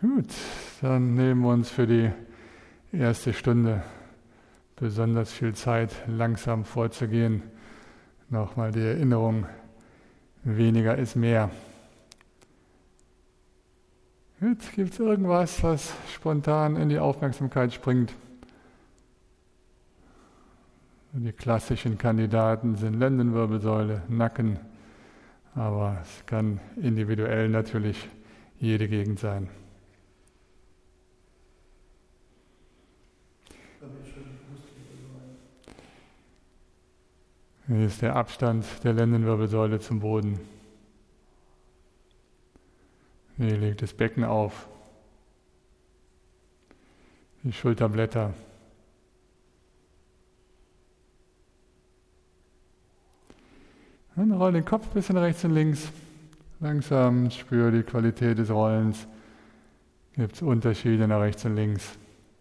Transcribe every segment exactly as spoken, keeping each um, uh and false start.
Gut, dann nehmen wir uns für die erste Stunde besonders viel Zeit, langsam vorzugehen. Nochmal die Erinnerung, weniger ist mehr. Gut, gibt es irgendwas, was spontan in die Aufmerksamkeit springt? Die klassischen Kandidaten sind Lendenwirbelsäule, Nacken, aber es kann individuell natürlich jede Gegend sein. Wie ist der Abstand der Lendenwirbelsäule zum Boden? Wie liegt das Becken auf? Die Schulterblätter. Dann roll den Kopf ein bisschen rechts und links. Langsam spür die Qualität des Rollens. Gibt es Unterschiede nach rechts und links?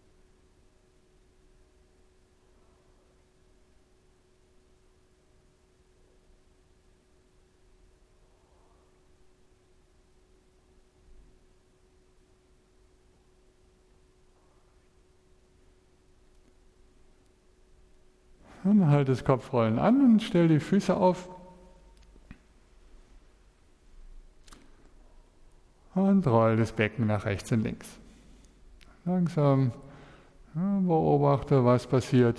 Dann halt das Kopfrollen an und stell die Füße auf. Und roll das Becken nach rechts und links. Langsam ja, beobachte, was passiert.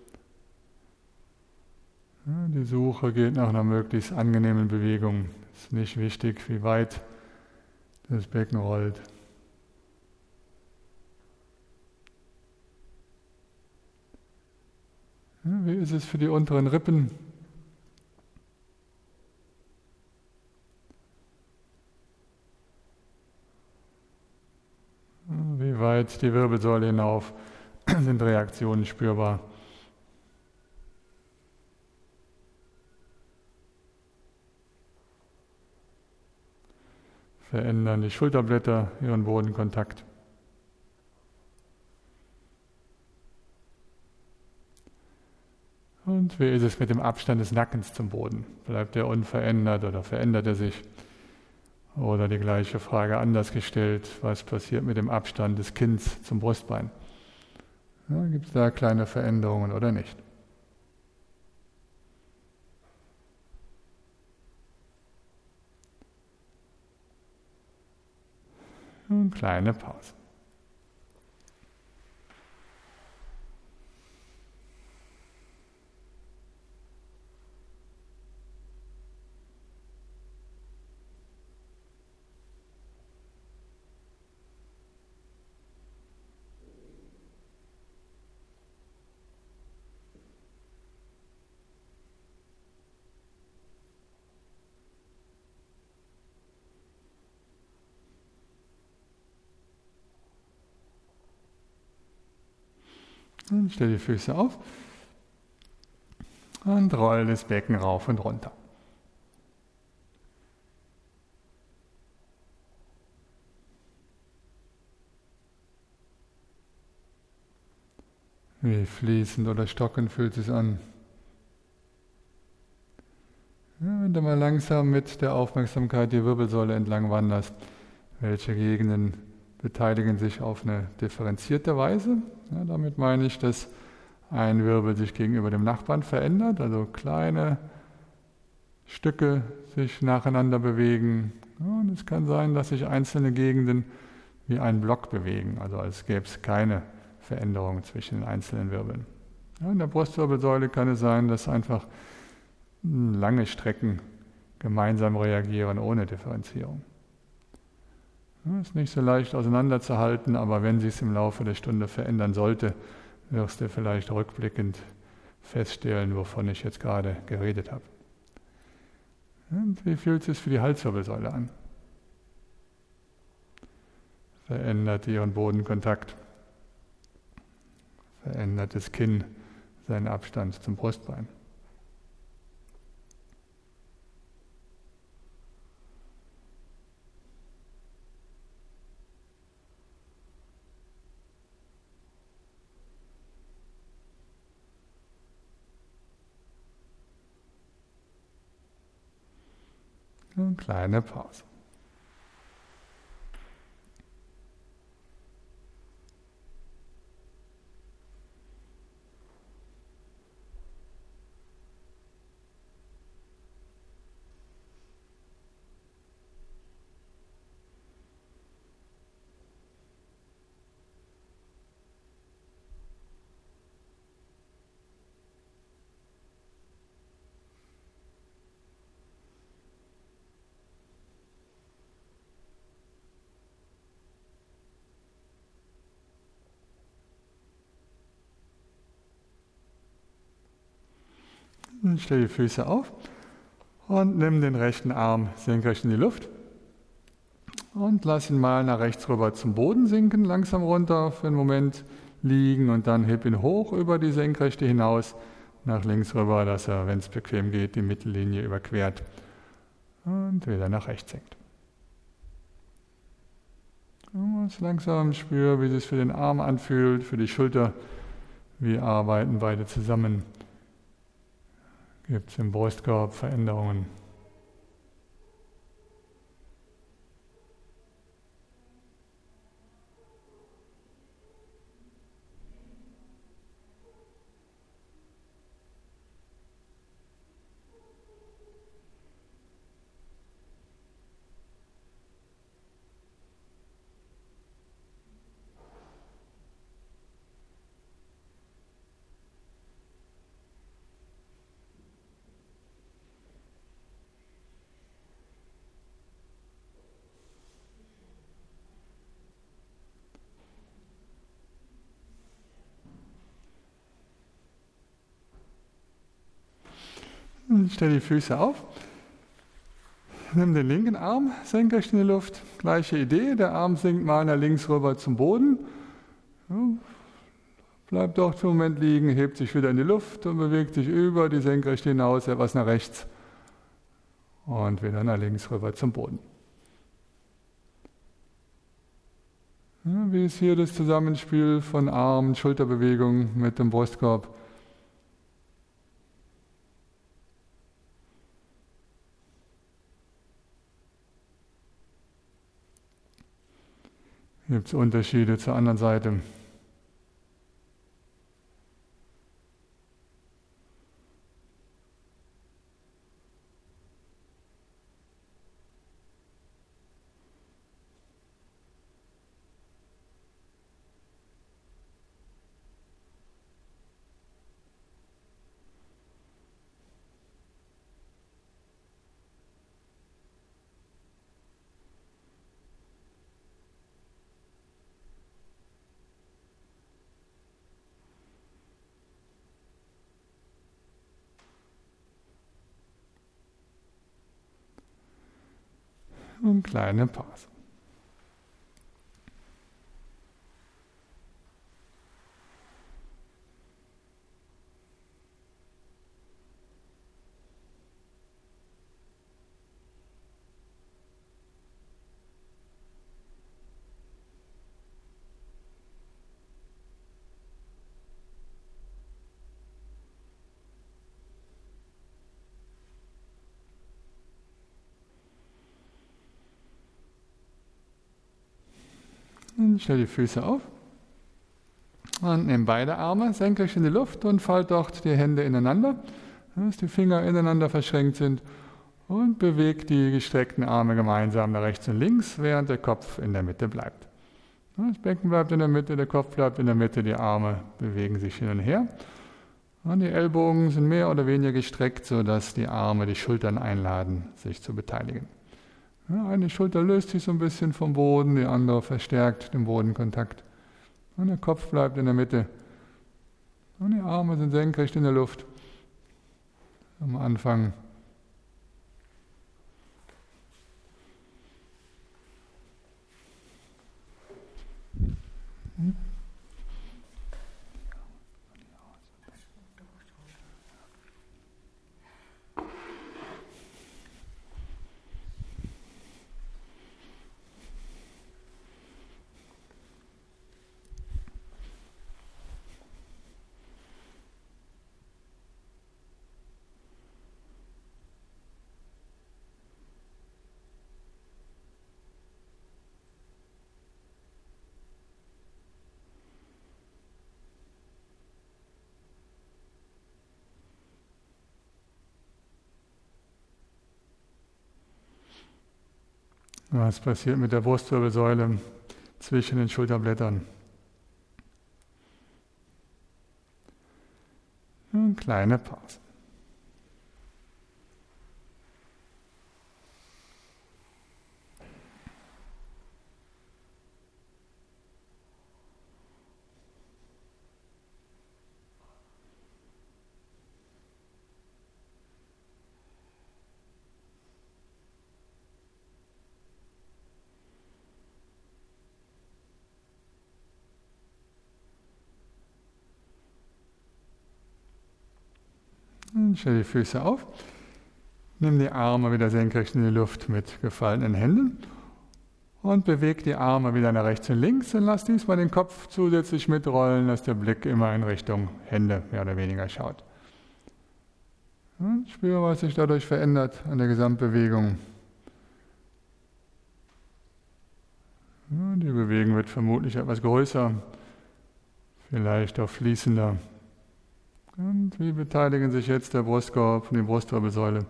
Ja, die Suche geht nach einer möglichst angenehmen Bewegung. Es ist nicht wichtig, wie weit das Becken rollt. Ja, wie ist es für die unteren Rippen? Wie weit die Wirbelsäule hinauf sind Reaktionen spürbar? Verändern die Schulterblätter ihren Bodenkontakt? Und wie ist es mit dem Abstand des Nackens zum Boden? Bleibt er unverändert oder verändert er sich? Oder die gleiche Frage anders gestellt, was passiert mit dem Abstand des Kinns zum Brustbein? Ja, gibt es da kleine Veränderungen oder nicht? Und kleine Pause. Und stell die Füße auf und roll das Becken rauf und runter. Wie fließend oder stockend fühlt es sich an. Ja, wenn du mal langsam mit der Aufmerksamkeit die Wirbelsäule entlang wanderst, welche Gegenden beteiligen sich auf eine differenzierte Weise? Ja, damit meine ich, dass ein Wirbel sich gegenüber dem Nachbarn verändert, also kleine Stücke sich nacheinander bewegen. Ja, und es kann sein, dass sich einzelne Gegenden wie ein Block bewegen, also als gäbe es keine Veränderung zwischen den einzelnen Wirbeln. Ja, in der Brustwirbelsäule kann es sein, dass einfach lange Strecken gemeinsam reagieren ohne Differenzierung. Ja, ist nicht so leicht auseinanderzuhalten, aber wenn sich es im Laufe der Stunde verändern sollte, wirst du vielleicht rückblickend feststellen, wovon ich jetzt gerade geredet habe. Und wie fühlt es sich für die Halswirbelsäule an? Verändert ihren Bodenkontakt? Verändert das Kinn seinen Abstand zum Brustbein? Eine kleine Pause. Stell die Füße auf und nimm den rechten Arm senkrecht in die Luft und lass ihn mal nach rechts rüber zum Boden sinken, langsam runter, für einen Moment liegen und dann heb ihn hoch über die Senkrechte hinaus, nach links rüber, dass er, wenn es bequem geht, die Mittellinie überquert und wieder nach rechts senkt. Und langsam spür, wie es sich für den Arm anfühlt, für die Schulter. Wie arbeiten beide zusammen? Gibt es im Brustkorb Veränderungen? Stell die Füße auf, nimm den linken Arm senkrecht in die Luft, gleiche Idee, der Arm sinkt mal nach links rüber zum Boden, bleibt dort für einen Moment liegen, hebt sich wieder in die Luft und bewegt sich über die Senkrechte hinaus, etwas nach rechts und wieder nach links rüber zum Boden. Wie ist hier das Zusammenspiel von Arm- und Schulterbewegung mit dem Brustkorb? Gibt es Unterschiede zur anderen Seite? Und kleine Pause. Und stell die Füße auf und nimm beide Arme senkrecht in die Luft und fall dort die Hände ineinander, dass die Finger ineinander verschränkt sind und beweg die gestreckten Arme gemeinsam nach rechts und links, während der Kopf in der Mitte bleibt. Das Becken bleibt in der Mitte, der Kopf bleibt in der Mitte, die Arme bewegen sich hin und her. Und die Ellbogen sind mehr oder weniger gestreckt, sodass die Arme die Schultern einladen, sich zu beteiligen. Ja, eine Schulter löst sich so ein bisschen vom Boden, die andere verstärkt den Bodenkontakt. Und der Kopf bleibt in der Mitte. Und die Arme sind senkrecht in der Luft. Am Anfang. Hm? Was passiert mit der Brustwirbelsäule zwischen den Schulterblättern? Eine kleine Pause. Und stell die Füße auf. Nimm die Arme wieder senkrecht in die Luft mit gefallenen Händen und beweg die Arme wieder nach rechts und links und lass diesmal den Kopf zusätzlich mitrollen, dass der Blick immer in Richtung Hände mehr oder weniger schaut. Und spüre, was sich dadurch verändert an der Gesamtbewegung. Ja, die Bewegung wird vermutlich etwas größer, vielleicht auch fließender. Und wie beteiligen sich jetzt der Brustkorb und die Brustwirbelsäule?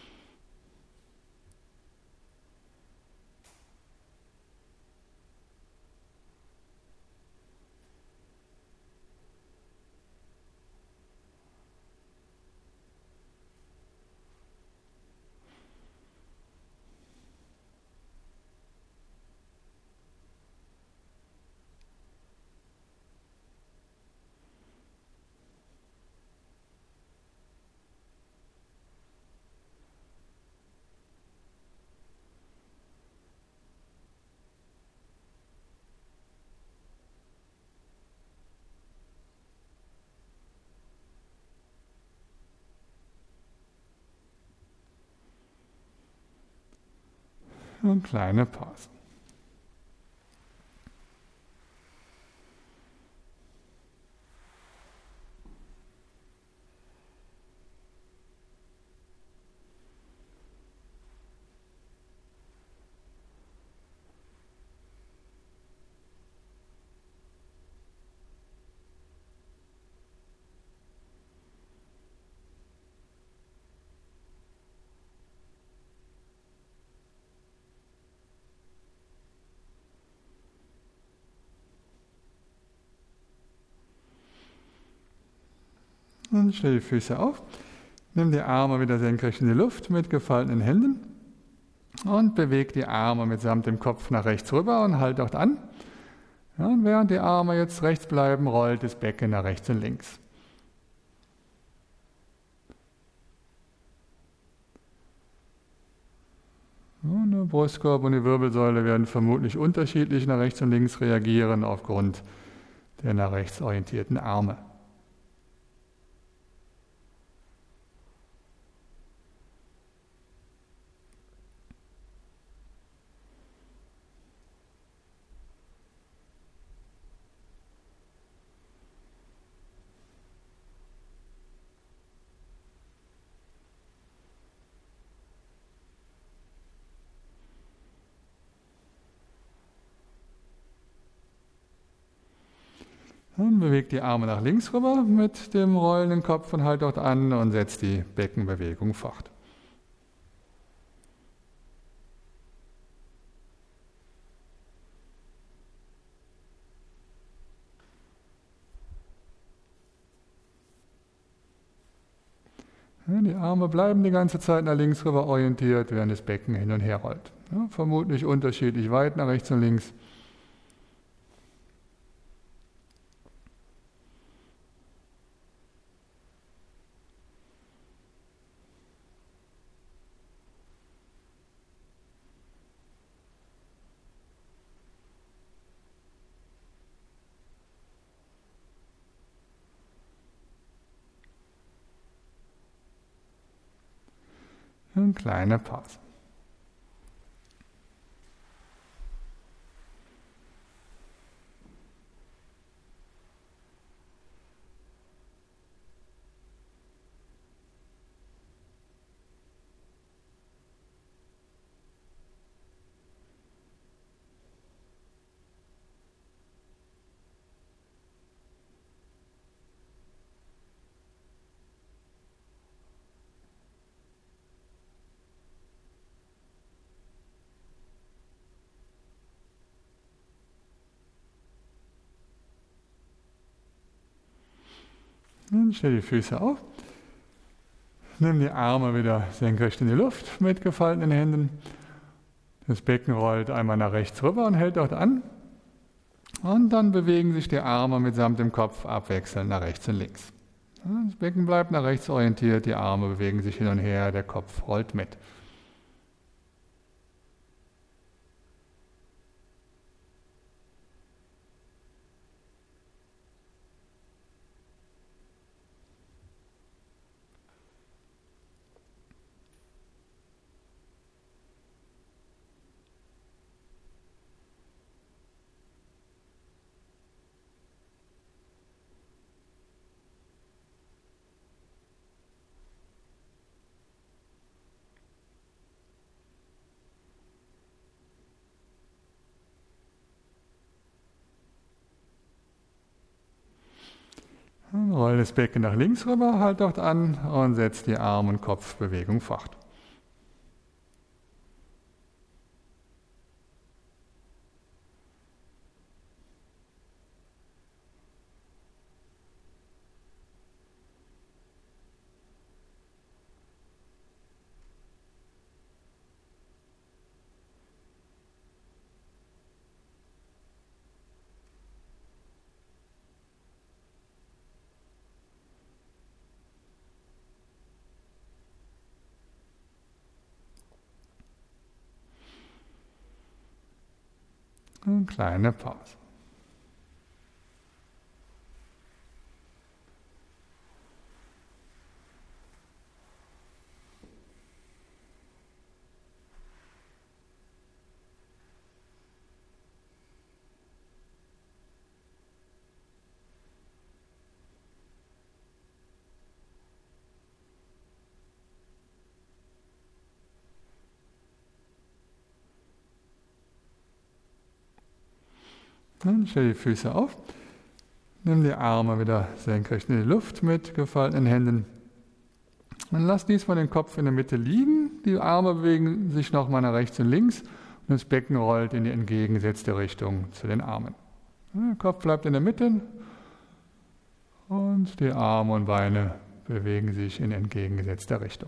Und kleine Pause. Und stell die Füße auf. Nimm die Arme wieder senkrecht in die Luft mit gefalteten Händen und beweg die Arme mitsamt dem Kopf nach rechts rüber und halt dort an. Ja, und während die Arme jetzt rechts bleiben, rollt das Becken nach rechts und links. Und der Brustkorb und die Wirbelsäule werden vermutlich unterschiedlich nach rechts und links reagieren aufgrund der nach rechts orientierten Arme. Und bewegt die Arme nach links rüber mit dem rollenden Kopf und halt dort an und setzt die Beckenbewegung fort. Ja, die Arme bleiben die ganze Zeit nach links rüber orientiert, während das Becken hin und her rollt. Ja, vermutlich unterschiedlich weit nach rechts und links. Eine kleine Pause. Und stell die Füße auf. Nimm die Arme wieder senkrecht in die Luft mit gefalteten Händen. Das Becken rollt einmal nach rechts rüber und hält dort an. Und dann bewegen sich die Arme mitsamt dem Kopf abwechselnd nach rechts und links. Das Becken bleibt nach rechts orientiert, die Arme bewegen sich hin und her, der Kopf rollt mit. Roll das Becken nach links rüber, halt dort an und setz die Arm- und Kopfbewegung fort. Eine kleine Pause. Dann stell die Füße auf, nimm die Arme wieder senkrecht in die Luft mit gefalteten Händen. Und lass diesmal den Kopf in der Mitte liegen, die Arme bewegen sich nochmal nach rechts und links und das Becken rollt in die entgegengesetzte Richtung zu den Armen. Der Kopf bleibt in der Mitte und die Arme und Beine bewegen sich in entgegengesetzter Richtung.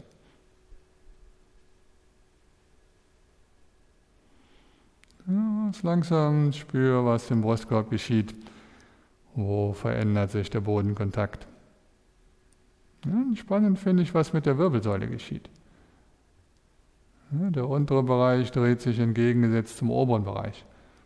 Ja, langsam spür, was im Brustkorb geschieht. Wo verändert sich der Bodenkontakt? Ja, spannend finde ich, was mit der Wirbelsäule geschieht. Ja, der untere Bereich dreht sich entgegengesetzt zum oberen Bereich.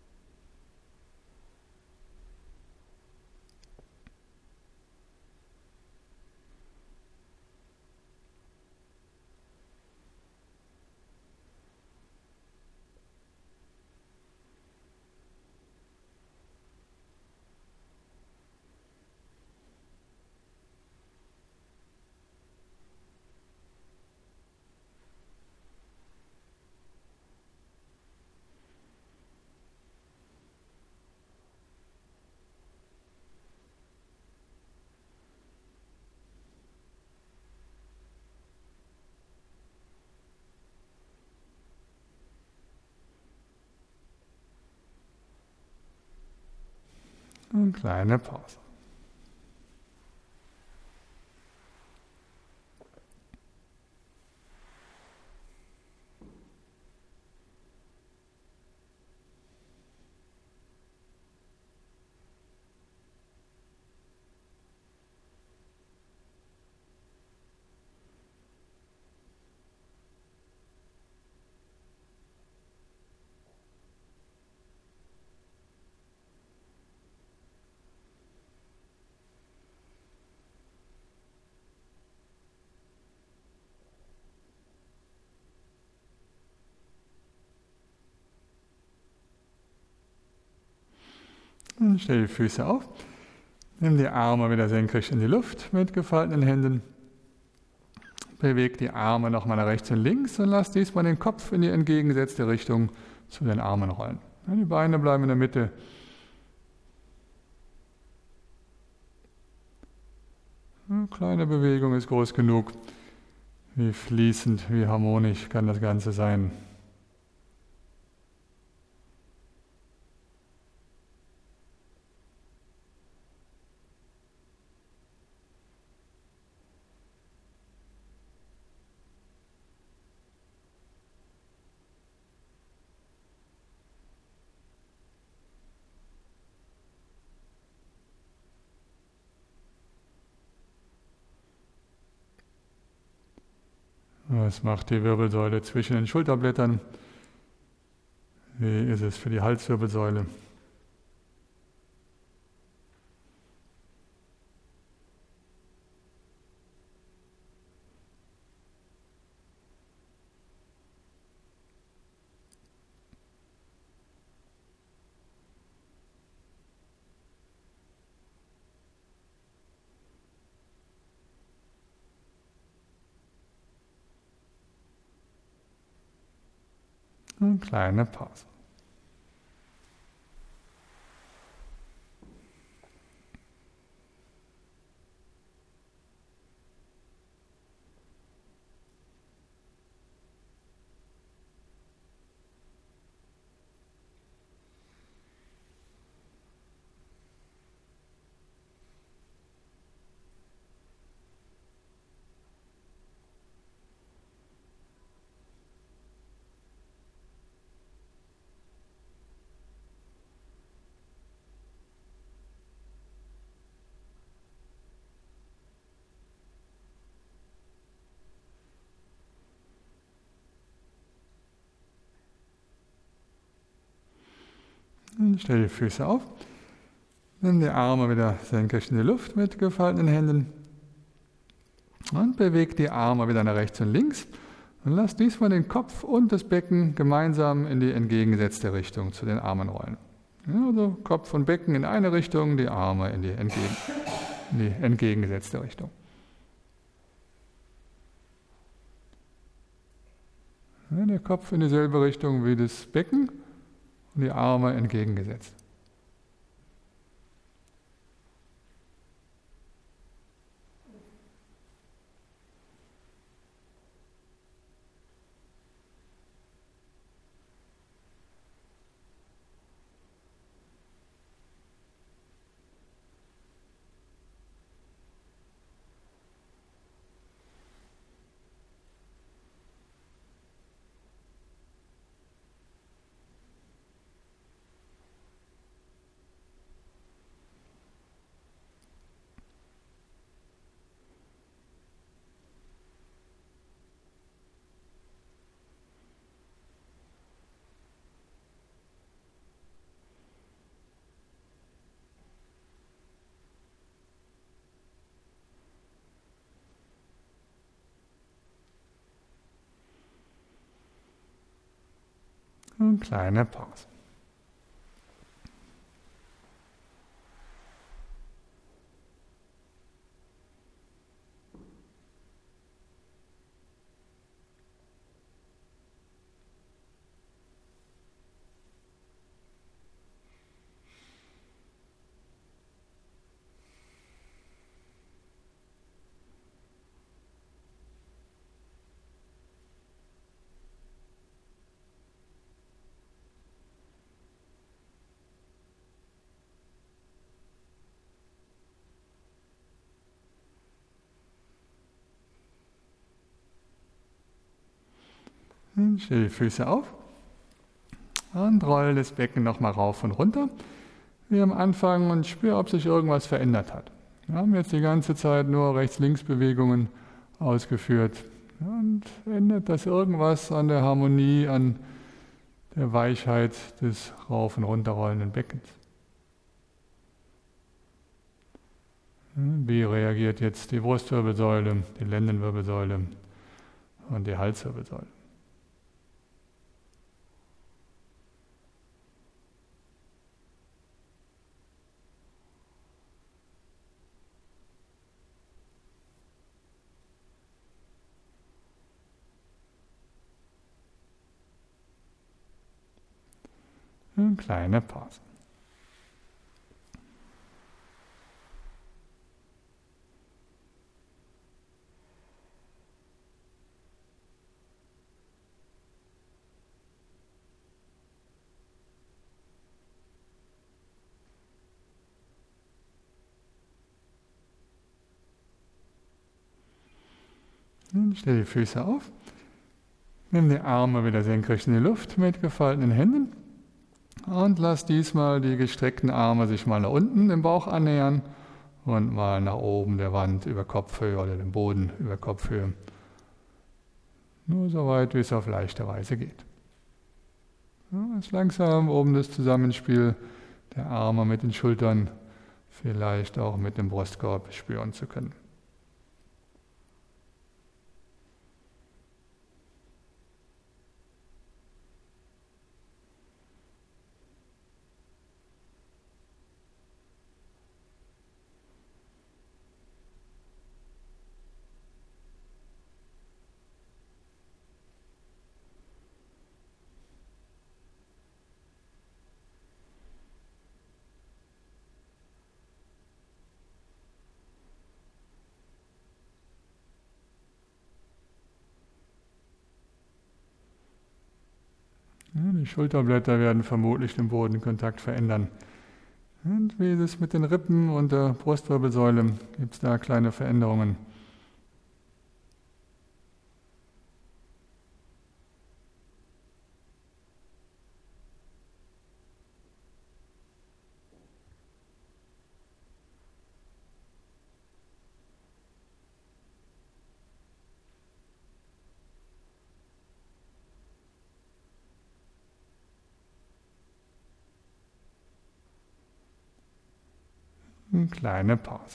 Eine kleine Pause. Und stell die Füße auf. Nimm die Arme wieder senkrecht in die Luft mit gefalteten Händen. Beweg die Arme nochmal nach rechts und links und lass diesmal den Kopf in die entgegengesetzte Richtung zu den Armen rollen. Die Beine bleiben in der Mitte. Eine kleine Bewegung ist groß genug. Wie fließend, wie harmonisch kann das Ganze sein. Was macht die Wirbelsäule zwischen den Schulterblättern? Wie ist es für die Halswirbelsäule? Eine kleine Pause. Und stell die Füße auf. Nimm die Arme wieder senkrecht in die Luft mit gefalteten Händen. Und beweg die Arme wieder nach rechts und links. Und lass diesmal den Kopf und das Becken gemeinsam in die entgegengesetzte Richtung zu den Armen rollen. Ja, also Kopf und Becken in eine Richtung, die Arme in die, entgegen, in die entgegengesetzte Richtung. Ja, der Kopf in dieselbe Richtung wie das Becken und die Arme entgegengesetzt. Und kleine Pause. Stell die Füße auf und roll das Becken nochmal rauf und runter, wie am Anfang, und spür, ob sich irgendwas verändert hat. Wir haben jetzt die ganze Zeit nur Rechts-Links-Bewegungen ausgeführt. Und ändert das irgendwas an der Harmonie, an der Weichheit des rauf- und runterrollenden Beckens? Wie reagiert jetzt die Brustwirbelsäule, die Lendenwirbelsäule und die Halswirbelsäule? Eine kleine Pause. Und stell die Füße auf. Nimm die Arme wieder senkrecht in die Luft mit gefalteten Händen. Und lass diesmal die gestreckten Arme sich mal nach unten im Bauch annähern und mal nach oben der Wand über Kopfhöhe oder dem Boden über Kopfhöhe. Nur so weit, wie es auf leichte Weise geht. Ja, jetzt langsam oben das Zusammenspiel der Arme mit den Schultern, vielleicht auch mit dem Brustkorb spüren zu können. Ja, die Schulterblätter werden vermutlich den Bodenkontakt verändern. Und wie ist es mit den Rippen und der Brustwirbelsäule? Gibt es da kleine Veränderungen? Eine kleine Pause.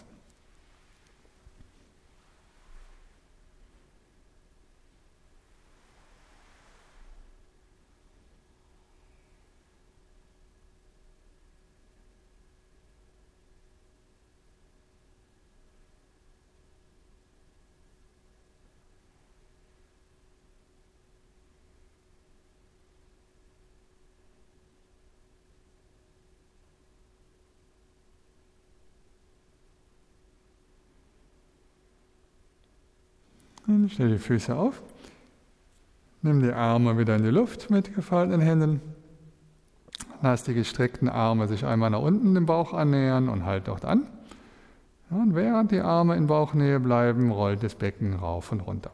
Und stell die Füße auf. Nimm die Arme wieder in die Luft mit gefalteten Händen. Lass die gestreckten Arme sich einmal nach unten dem Bauch annähern und halt dort an. Und während die Arme in Bauchnähe bleiben, rollt das Becken rauf und runter.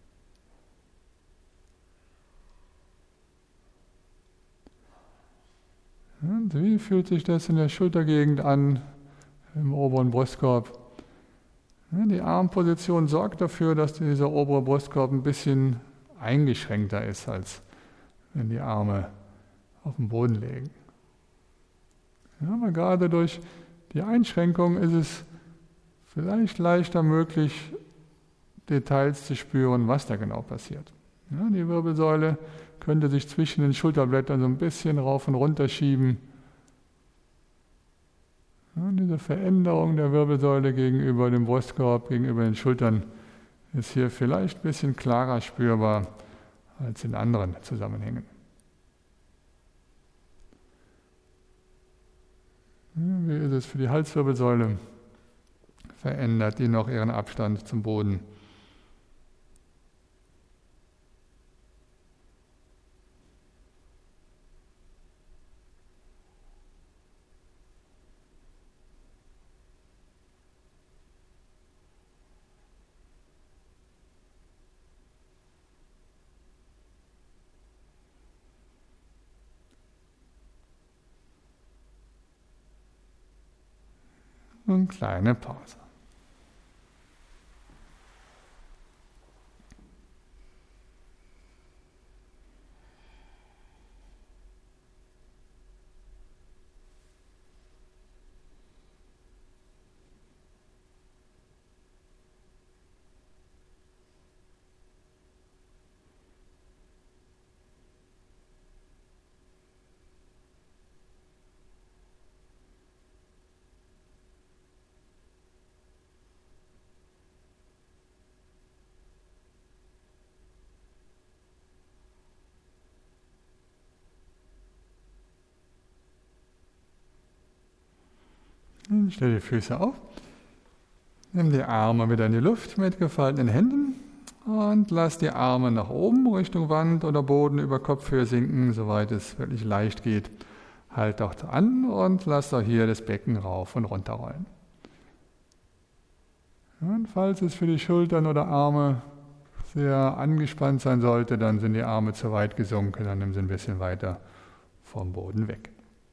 Und wie fühlt sich das in der Schultergegend an, im oberen Brustkorb? Die Armposition sorgt dafür, dass dieser obere Brustkorb ein bisschen eingeschränkter ist, als wenn die Arme auf dem Boden liegen. Ja, aber gerade durch die Einschränkung ist es vielleicht leichter möglich, Details zu spüren, was da genau passiert. Ja, die Wirbelsäule könnte sich zwischen den Schulterblättern so ein bisschen rauf und runter schieben. Ja, diese Veränderung der Wirbelsäule gegenüber dem Brustkorb, gegenüber den Schultern ist hier vielleicht ein bisschen klarer spürbar als in anderen Zusammenhängen. Ja, wie ist es für die Halswirbelsäule? Verändert die noch ihren Abstand zum Boden? Und kleine Pause. Und stell die Füße auf. Nimm die Arme wieder in die Luft mit gefalteten Händen und lass die Arme nach oben Richtung Wand oder Boden über Kopfhöhe sinken, soweit es wirklich leicht geht. Halt dort an und lass auch hier das Becken rauf und runter rollen. Und falls es für die Schultern oder Arme sehr angespannt sein sollte, dann sind die Arme zu weit gesunken, dann nimm sie ein bisschen weiter vom Boden weg.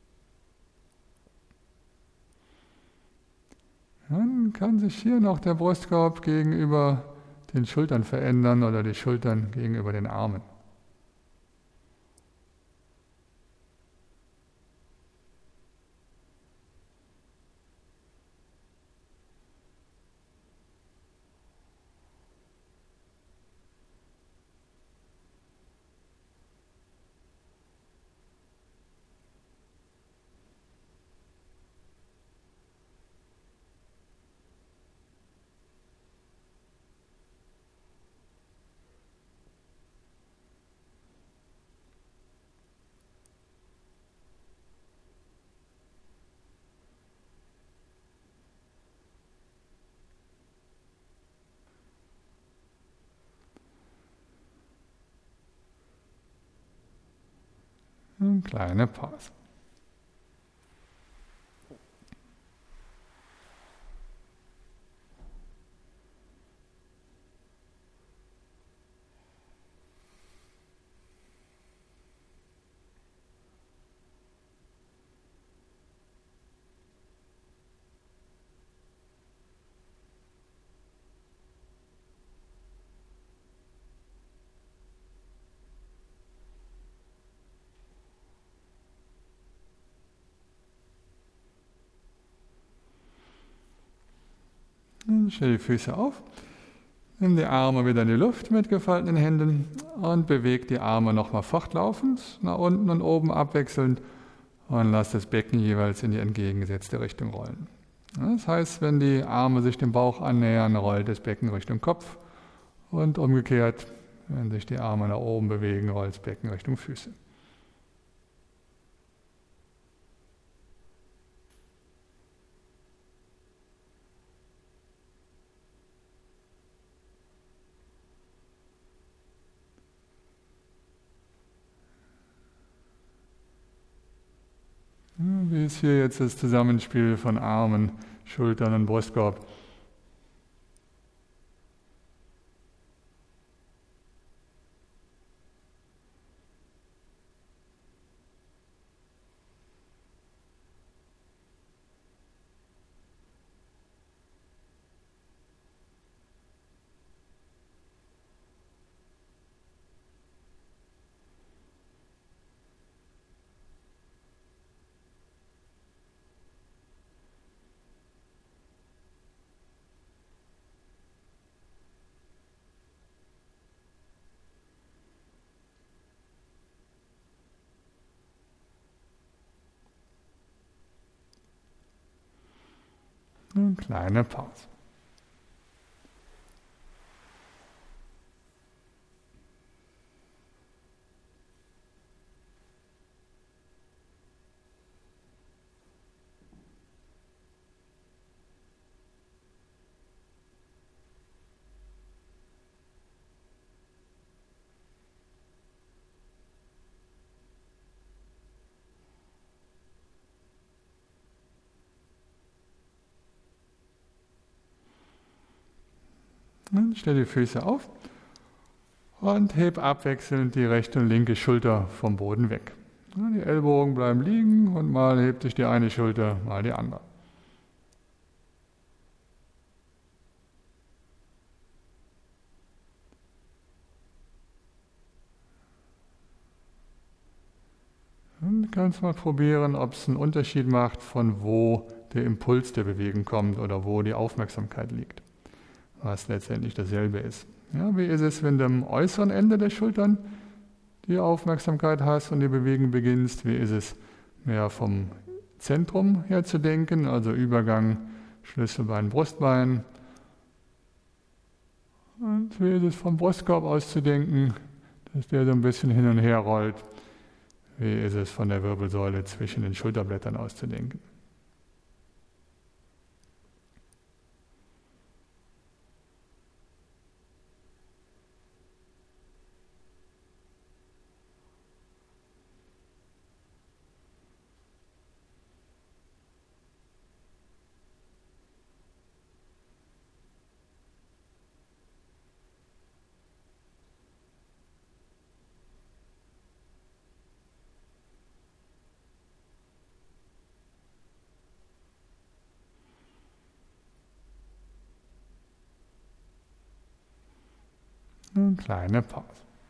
Dann kann sich hier noch der Brustkorb gegenüber den Schultern verändern oder die Schultern gegenüber den Armen. Eine kleine Pause. Stell die Füße auf, nimm die Arme wieder in die Luft mit gefalteten Händen und beweg die Arme nochmal fortlaufend, nach unten und oben abwechselnd und lass das Becken jeweils in die entgegengesetzte Richtung rollen. Das heißt, wenn die Arme sich dem Bauch annähern, rollt das Becken Richtung Kopf und umgekehrt, wenn sich die Arme nach oben bewegen, rollt das Becken Richtung Füße. Wie ist hier jetzt das Zusammenspiel von Armen, Schultern und Brustkorb? Eine kleine Pause. Dann stell die Füße auf und heb abwechselnd die rechte und linke Schulter vom Boden weg. Die Ellbogen bleiben liegen und mal hebt sich die eine Schulter, mal die andere. Dann kannst du mal probieren, ob es einen Unterschied macht, von wo der Impuls der Bewegung kommt oder wo die Aufmerksamkeit liegt, was letztendlich dasselbe ist. Ja, wie ist es, wenn du am äußeren Ende der Schultern die Aufmerksamkeit hast und die Bewegung beginnst? Wie ist es, mehr vom Zentrum her zu denken, also Übergang Schlüsselbein, Brustbein? Und wie ist es, vom Brustkorb aus zu denken, dass der so ein bisschen hin und her rollt? Wie ist es, von der Wirbelsäule zwischen den Schulterblättern auszudenken? Eine kleine Pause.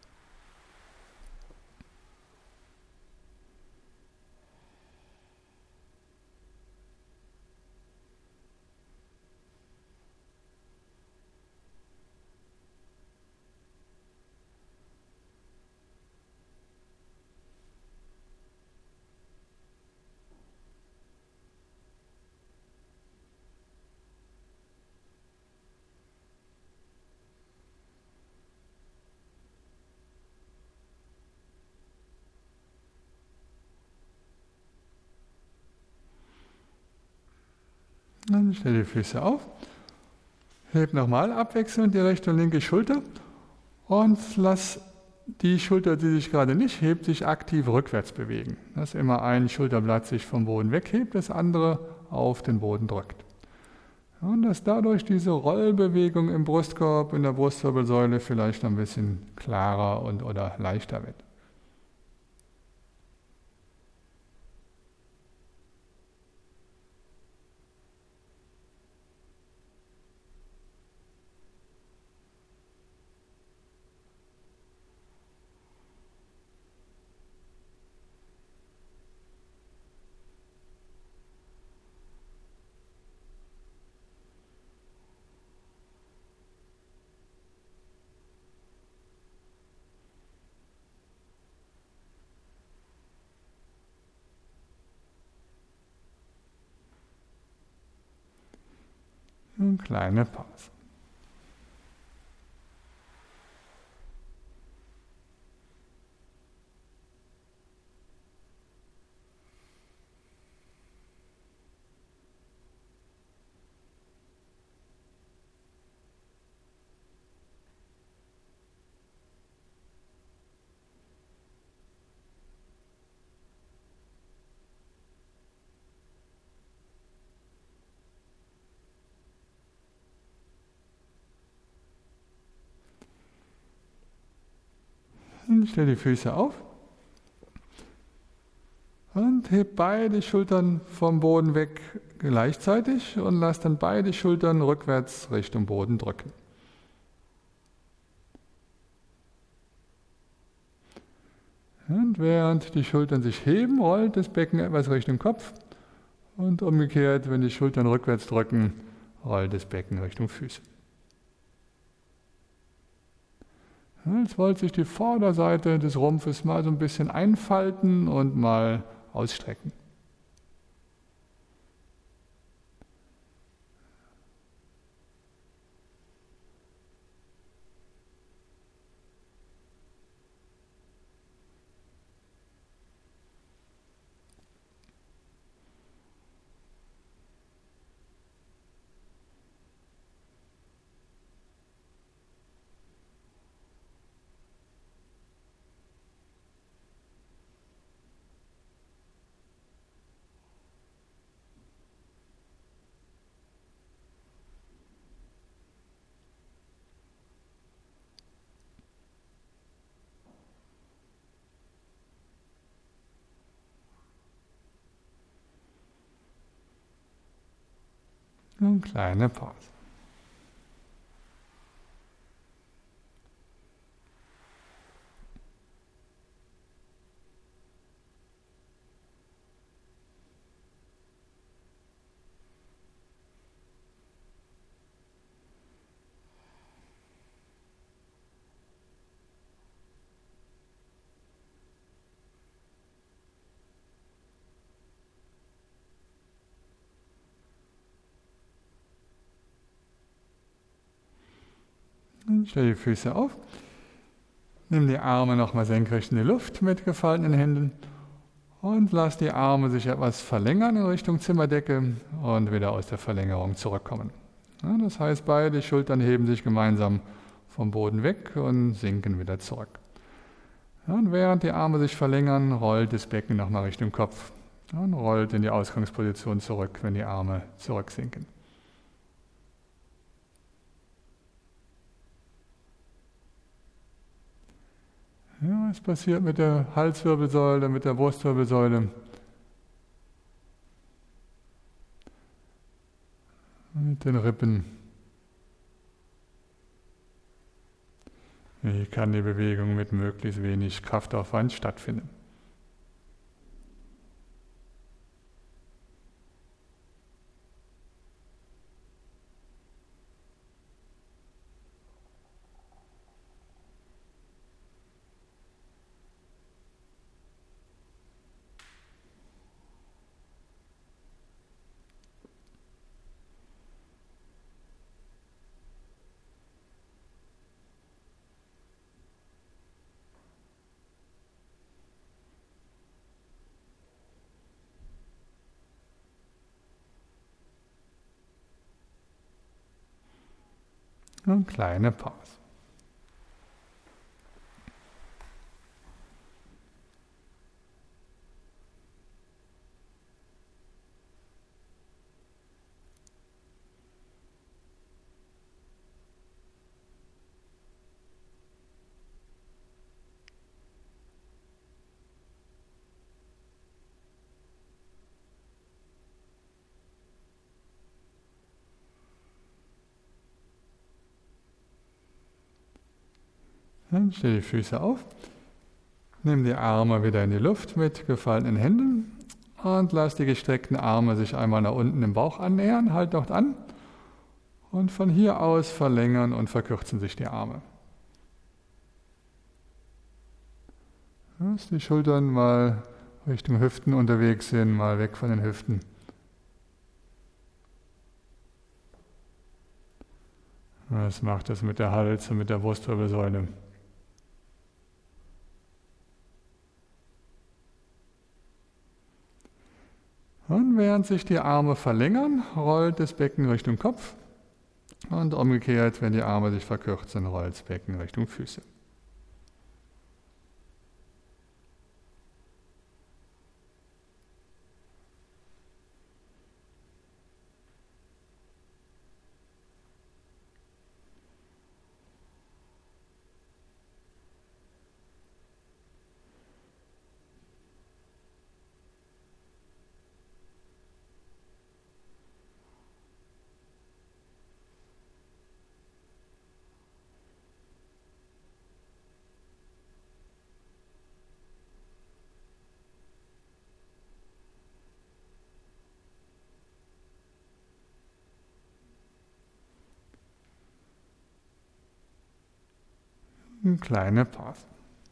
Dann stell die Füße auf, heb nochmal abwechselnd die rechte und linke Schulter und lass die Schulter, die sich gerade nicht hebt, sich aktiv rückwärts bewegen. Dass immer ein Schulterblatt sich vom Boden weghebt, das andere auf den Boden drückt. Und dass dadurch diese Rollbewegung im Brustkorb, in der Brustwirbelsäule vielleicht ein bisschen klarer und oder leichter wird. Eine kleine Pause. Stell die Füße auf und heb beide Schultern vom Boden weg gleichzeitig und lass dann beide Schultern rückwärts Richtung Boden drücken. Und während die Schultern sich heben, rollt das Becken etwas Richtung Kopf und umgekehrt, wenn die Schultern rückwärts drücken, rollt das Becken Richtung Füße. Jetzt wollte sich die Vorderseite des Rumpfes mal so ein bisschen einfalten und mal ausstrecken. Eine kleine Pause. Stell die Füße auf, nimm die Arme nochmal senkrecht in die Luft mit gefalteten Händen und lass die Arme sich etwas verlängern in Richtung Zimmerdecke und wieder aus der Verlängerung zurückkommen. Ja, das heißt, beide Schultern heben sich gemeinsam vom Boden weg und sinken wieder zurück. Ja, und während die Arme sich verlängern, rollt das Becken nochmal Richtung Kopf und rollt in die Ausgangsposition zurück, wenn die Arme zurücksinken. Ja, was passiert mit der Halswirbelsäule, mit der Brustwirbelsäule? Mit den Rippen. Wie kann die Bewegung mit möglichst wenig Kraftaufwand stattfinden? Eine kleine Pause. Dann stell die Füße auf, nimm die Arme wieder in die Luft mit gefalteten Händen und lass die gestreckten Arme sich einmal nach unten im Bauch annähern, halt dort an und von hier aus verlängern und verkürzen sich die Arme. Dass die Schultern mal Richtung Hüften unterwegs sind, mal weg von den Hüften. Was macht das mit der Hals- und mit der Brustwirbelsäule? Und während sich die Arme verlängern, rollt das Becken Richtung Kopf. Und umgekehrt, wenn die Arme sich verkürzen, rollt das Becken Richtung Füße. Eine kleine Pause.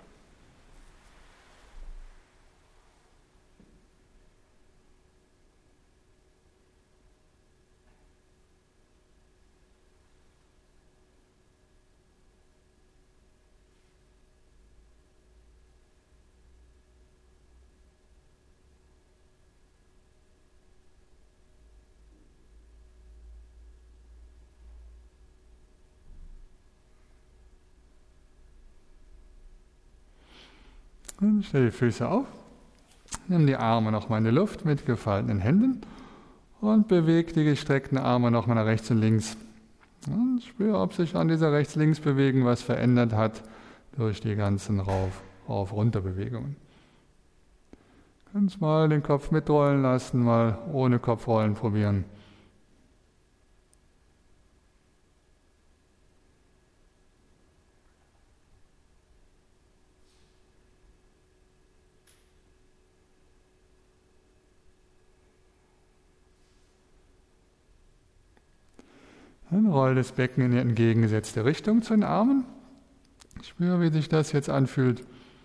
Und stell die Füße auf, nimm die Arme nochmal in die Luft mit gefalteten Händen und beweg die gestreckten Arme nochmal nach rechts und links. Und spür, ob sich an dieser Rechts-Links-Bewegung was verändert hat durch die ganzen Rauf-Runter-Bewegungen. Kannst mal den Kopf mitrollen lassen, mal ohne Kopfrollen probieren. Dann roll das Becken in die entgegengesetzte Richtung zu den Armen. Spür, wie sich das jetzt anfühlt.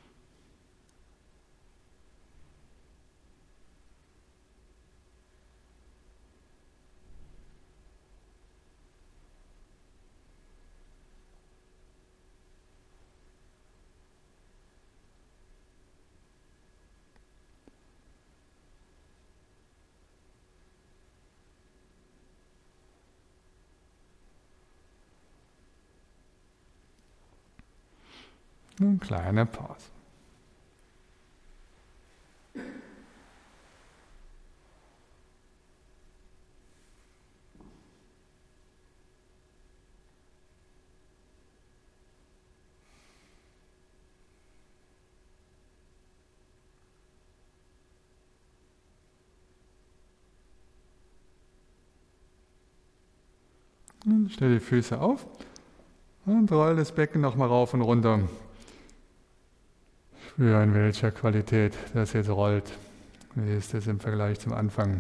Eine kleine Pause. Und stell die Füße auf und roll das Becken nochmal rauf und runter. Spür, in welcher Qualität das jetzt rollt. Wie ist das im Vergleich zum Anfang?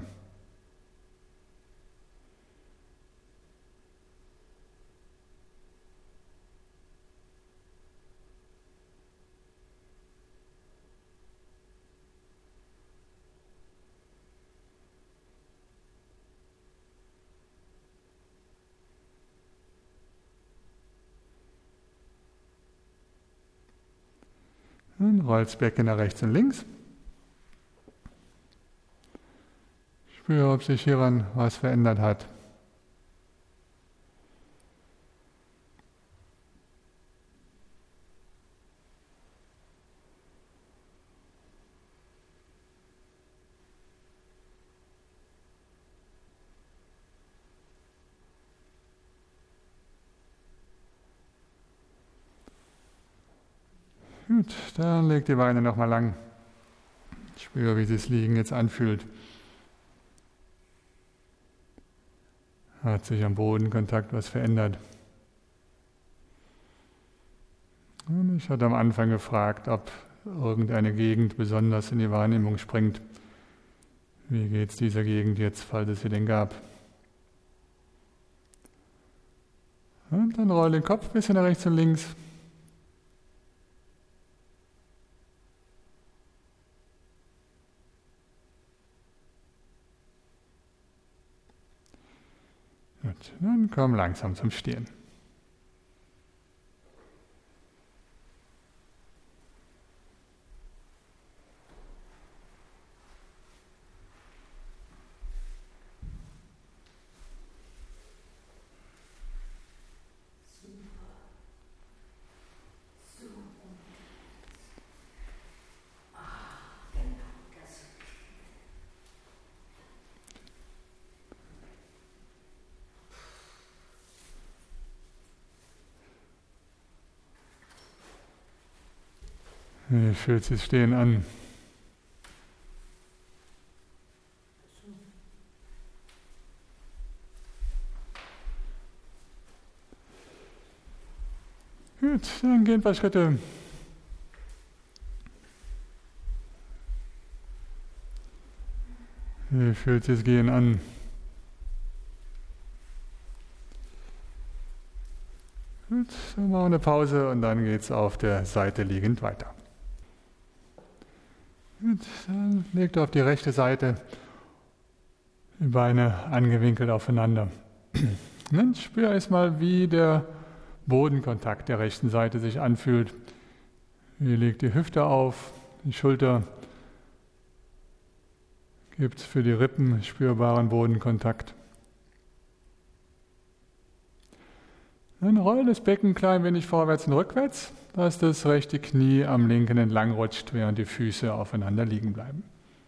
Dann rollt das Becken nach rechts und links. Spür, ob sich hieran was verändert hat. Gut, dann leg die Beine nochmal lang. Spür, wie sich das Liegen jetzt anfühlt. Hat sich am Bodenkontakt was verändert? Und ich hatte am Anfang gefragt, ob irgendeine Gegend besonders in die Wahrnehmung springt. Wie geht es dieser Gegend jetzt, falls es sie denn gab? Und dann roll den Kopf ein bisschen nach rechts und links. Gut, dann komm langsam zum Stehen. Wie fühlt sich Stehen an? Gut, dann gehen ein paar Schritte. Wie fühlt sich das Gehen an? Gut, dann machen wir eine Pause und dann geht es auf der Seite liegend weiter. Gut, dann legt auf die rechte Seite die Beine angewinkelt aufeinander. Dann spür erstmal, wie der Bodenkontakt der rechten Seite sich anfühlt. Wie legt die Hüfte auf, die Schulter. Gibt für die Rippen spürbaren Bodenkontakt. Dann roll das Becken ein klein wenig vorwärts und rückwärts, dass das rechte Knie am linken entlang rutscht, während die Füße aufeinander liegen bleiben.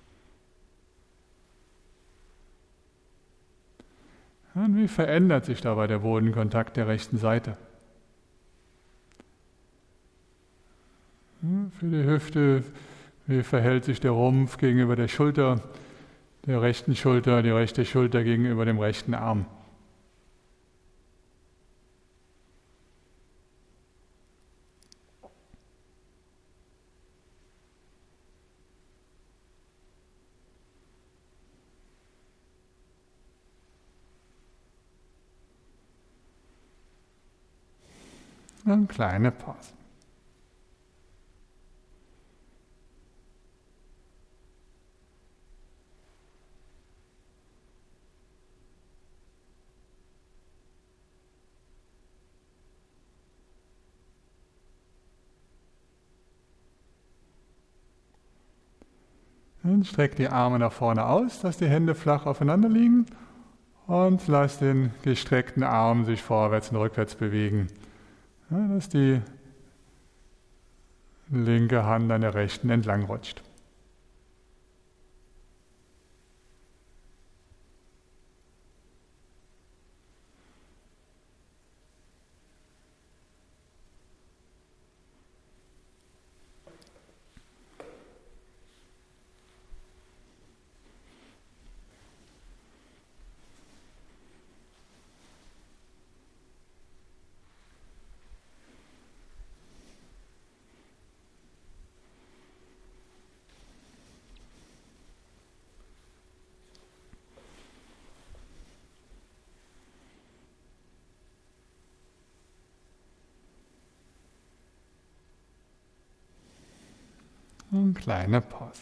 Und wie verändert sich dabei der Bodenkontakt der rechten Seite? Für die Hüfte, wie verhält sich der Rumpf gegenüber der Schulter, der rechten Schulter, die rechte Schulter gegenüber dem rechten Arm? Eine kleine Pause. Und streck die Arme nach vorne aus, dass die Hände flach aufeinander liegen und lass den gestreckten Arm sich vorwärts und rückwärts bewegen. Ja, dass die linke Hand an der rechten entlang rutscht. Eine kleine Pause.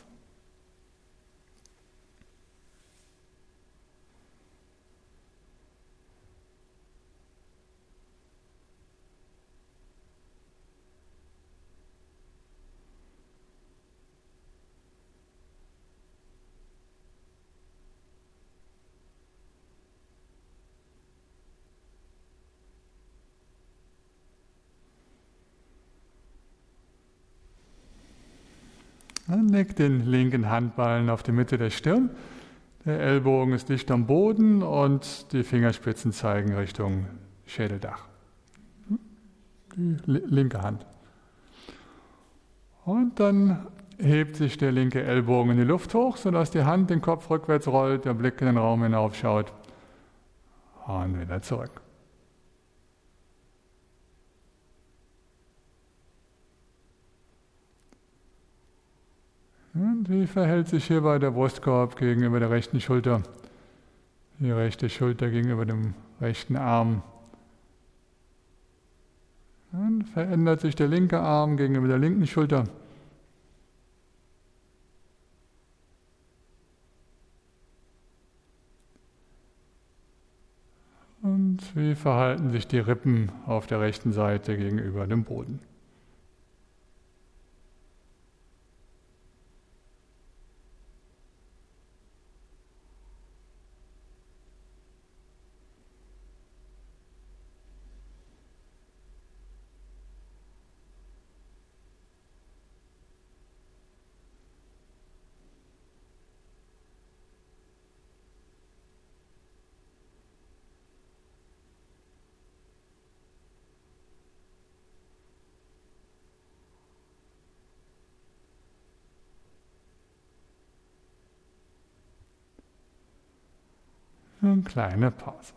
Dann leg den linken Handballen auf die Mitte der Stirn. Der Ellbogen ist dicht am Boden und die Fingerspitzen zeigen Richtung Schädeldach. Die linke Hand. Und dann hebt sich der linke Ellbogen in die Luft hoch, sodass die Hand den Kopf rückwärts rollt, der Blick in den Raum hinaufschaut und wieder zurück. Und wie verhält sich hierbei der Brustkorb gegenüber der rechten Schulter, die rechte Schulter gegenüber dem rechten Arm? Dann verändert sich der linke Arm gegenüber der linken Schulter. Und wie verhalten sich die Rippen auf der rechten Seite gegenüber dem Boden? Eine kleine Pause.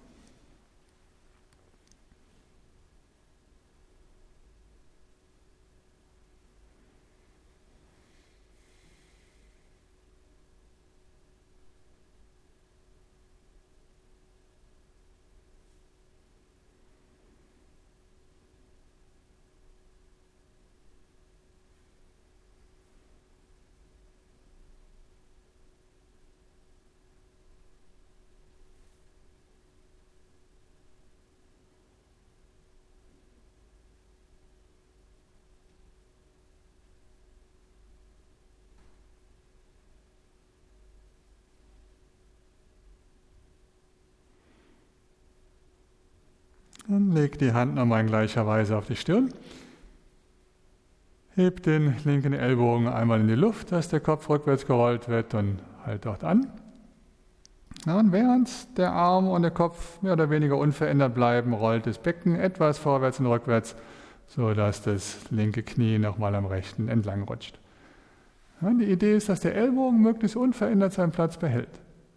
Dann leg die Hand nochmal in gleicher Weise auf die Stirn. Heb den linken Ellbogen einmal in die Luft, dass der Kopf rückwärts gerollt wird und halt dort an. Ja, und während der Arm und der Kopf mehr oder weniger unverändert bleiben, rollt das Becken etwas vorwärts und rückwärts, sodass das linke Knie nochmal am rechten entlang rutscht. Ja, die Idee ist, dass der Ellbogen möglichst unverändert seinen Platz behält.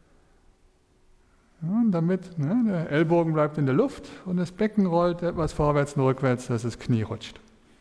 Ja, und damit ne, der Ellbogen bleibt in der Luft und das Becken rollt etwas vorwärts und rückwärts, dass das Knie rutscht.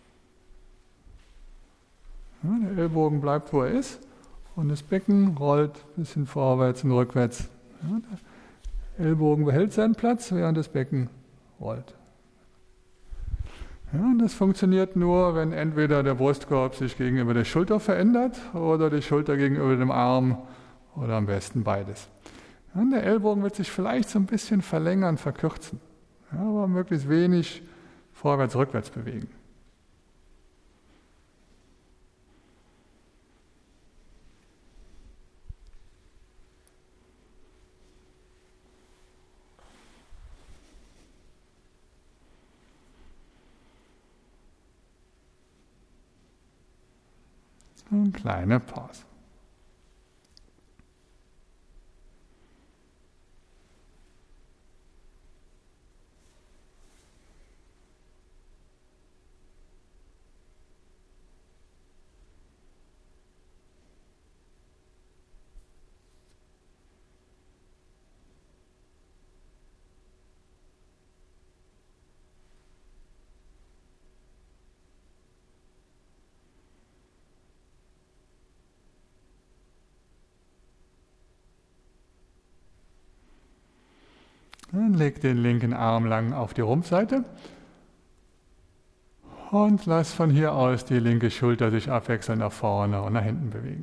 Ja, der Ellbogen bleibt, wo er ist und das Becken rollt ein bisschen vorwärts und rückwärts. Ja, der Ellbogen behält seinen Platz, während das Becken rollt. Ja, und das funktioniert nur, wenn entweder der Brustkorb sich gegenüber der Schulter verändert oder die Schulter gegenüber dem Arm oder am besten beides. Ja, der Ellbogen wird sich vielleicht so ein bisschen verlängern, verkürzen, ja, aber möglichst wenig vorwärts, rückwärts bewegen. Eine kleine Pause. Dann leg den linken Arm lang auf die Rumpfseite und lass von hier aus die linke Schulter sich abwechselnd nach vorne und nach hinten bewegen.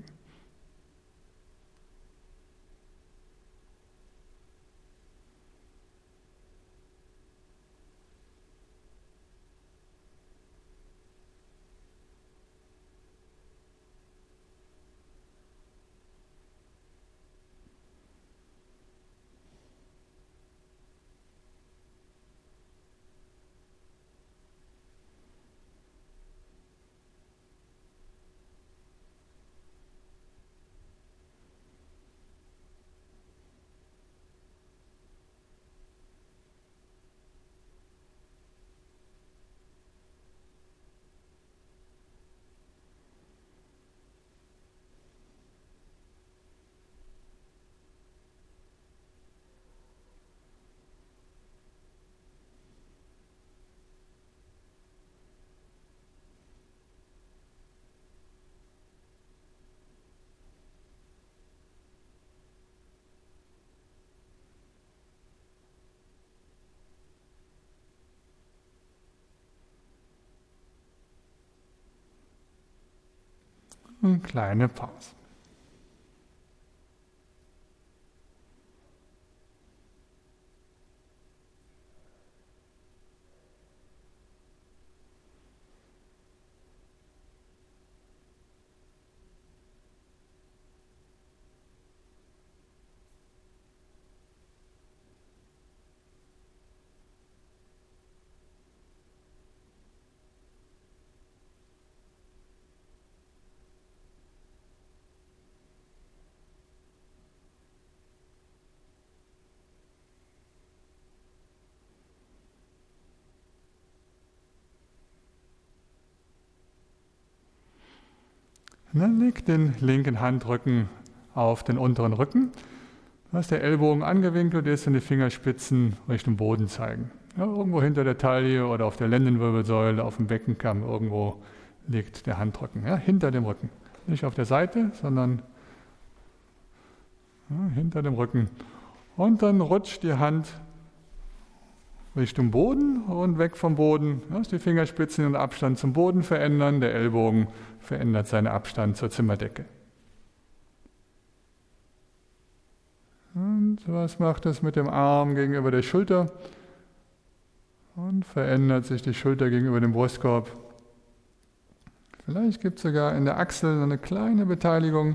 Eine kleine Pause. Dann leg den linken Handrücken auf den unteren Rücken Dass der Ellbogen angewinkelt ist und die Fingerspitzen Richtung Boden zeigen. Ja, irgendwo hinter der Taille oder auf der Lendenwirbelsäule, auf dem Beckenkamm, irgendwo liegt der Handrücken, ja, hinter dem Rücken. Nicht auf der Seite, sondern ja, hinter dem Rücken. Und dann rutscht die Hand Richtung Boden und weg vom Boden. Ja, dass die Fingerspitzen ihren Abstand zum Boden verändern, der Ellbogen verändert seinen Abstand zur Zimmerdecke. Und was macht das mit dem Arm gegenüber der Schulter? Und verändert sich die Schulter gegenüber dem Brustkorb. Vielleicht gibt es sogar in der Achsel eine kleine Beteiligung.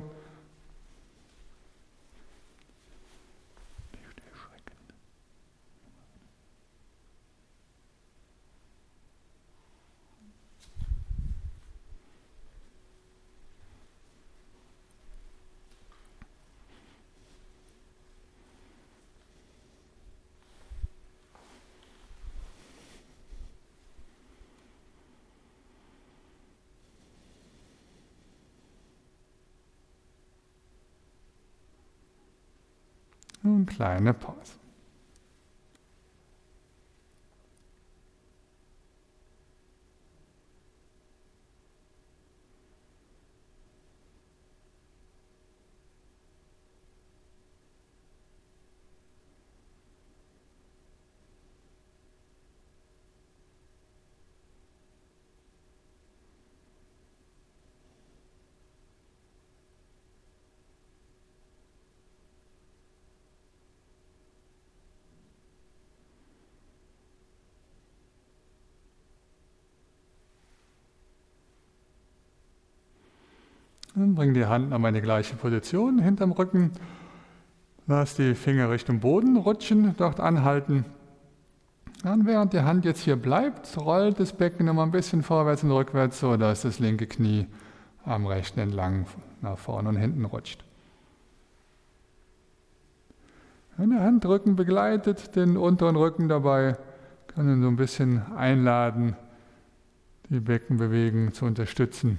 Eine kleine Pause. Dann bring die Hand nochmal in die gleiche Position hinterm Rücken. Lass die Finger Richtung Boden rutschen, dort anhalten. Und während die Hand jetzt hier bleibt, rollt das Becken nochmal ein bisschen vorwärts und rückwärts, so dass das linke Knie am rechten entlang nach vorne und hinten rutscht. Und der Handrücken begleitet den unteren Rücken dabei, kann ihn so ein bisschen einladen, die Beckenbewegung zu unterstützen.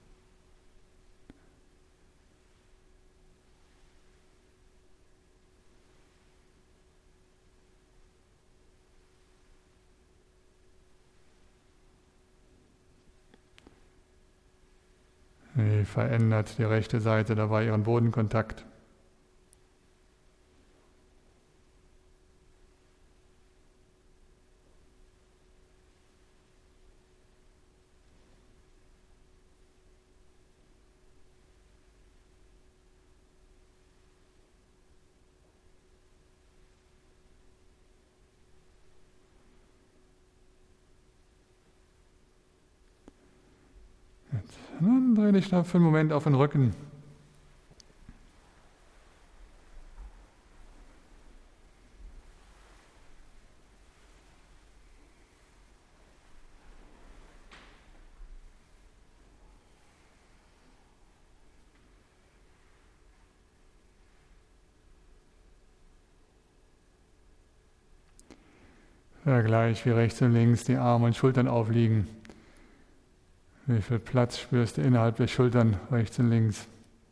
Wie verändert die rechte Seite dabei ihren Bodenkontakt? Dann dreh dich noch für einen Moment auf den Rücken. Vergleich, wie rechts und links die Arme und Schultern aufliegen. Wie viel Platz spürst du innerhalb der Schultern, rechts und links?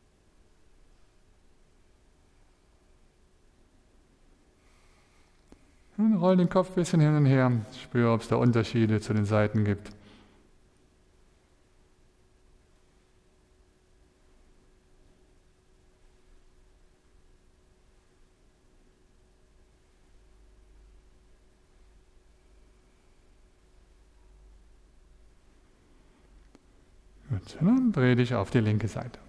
Und roll den Kopf ein bisschen hin und her. Spür, ob es da Unterschiede zu den Seiten gibt. Gut, dann dreh dich auf die linke Seite.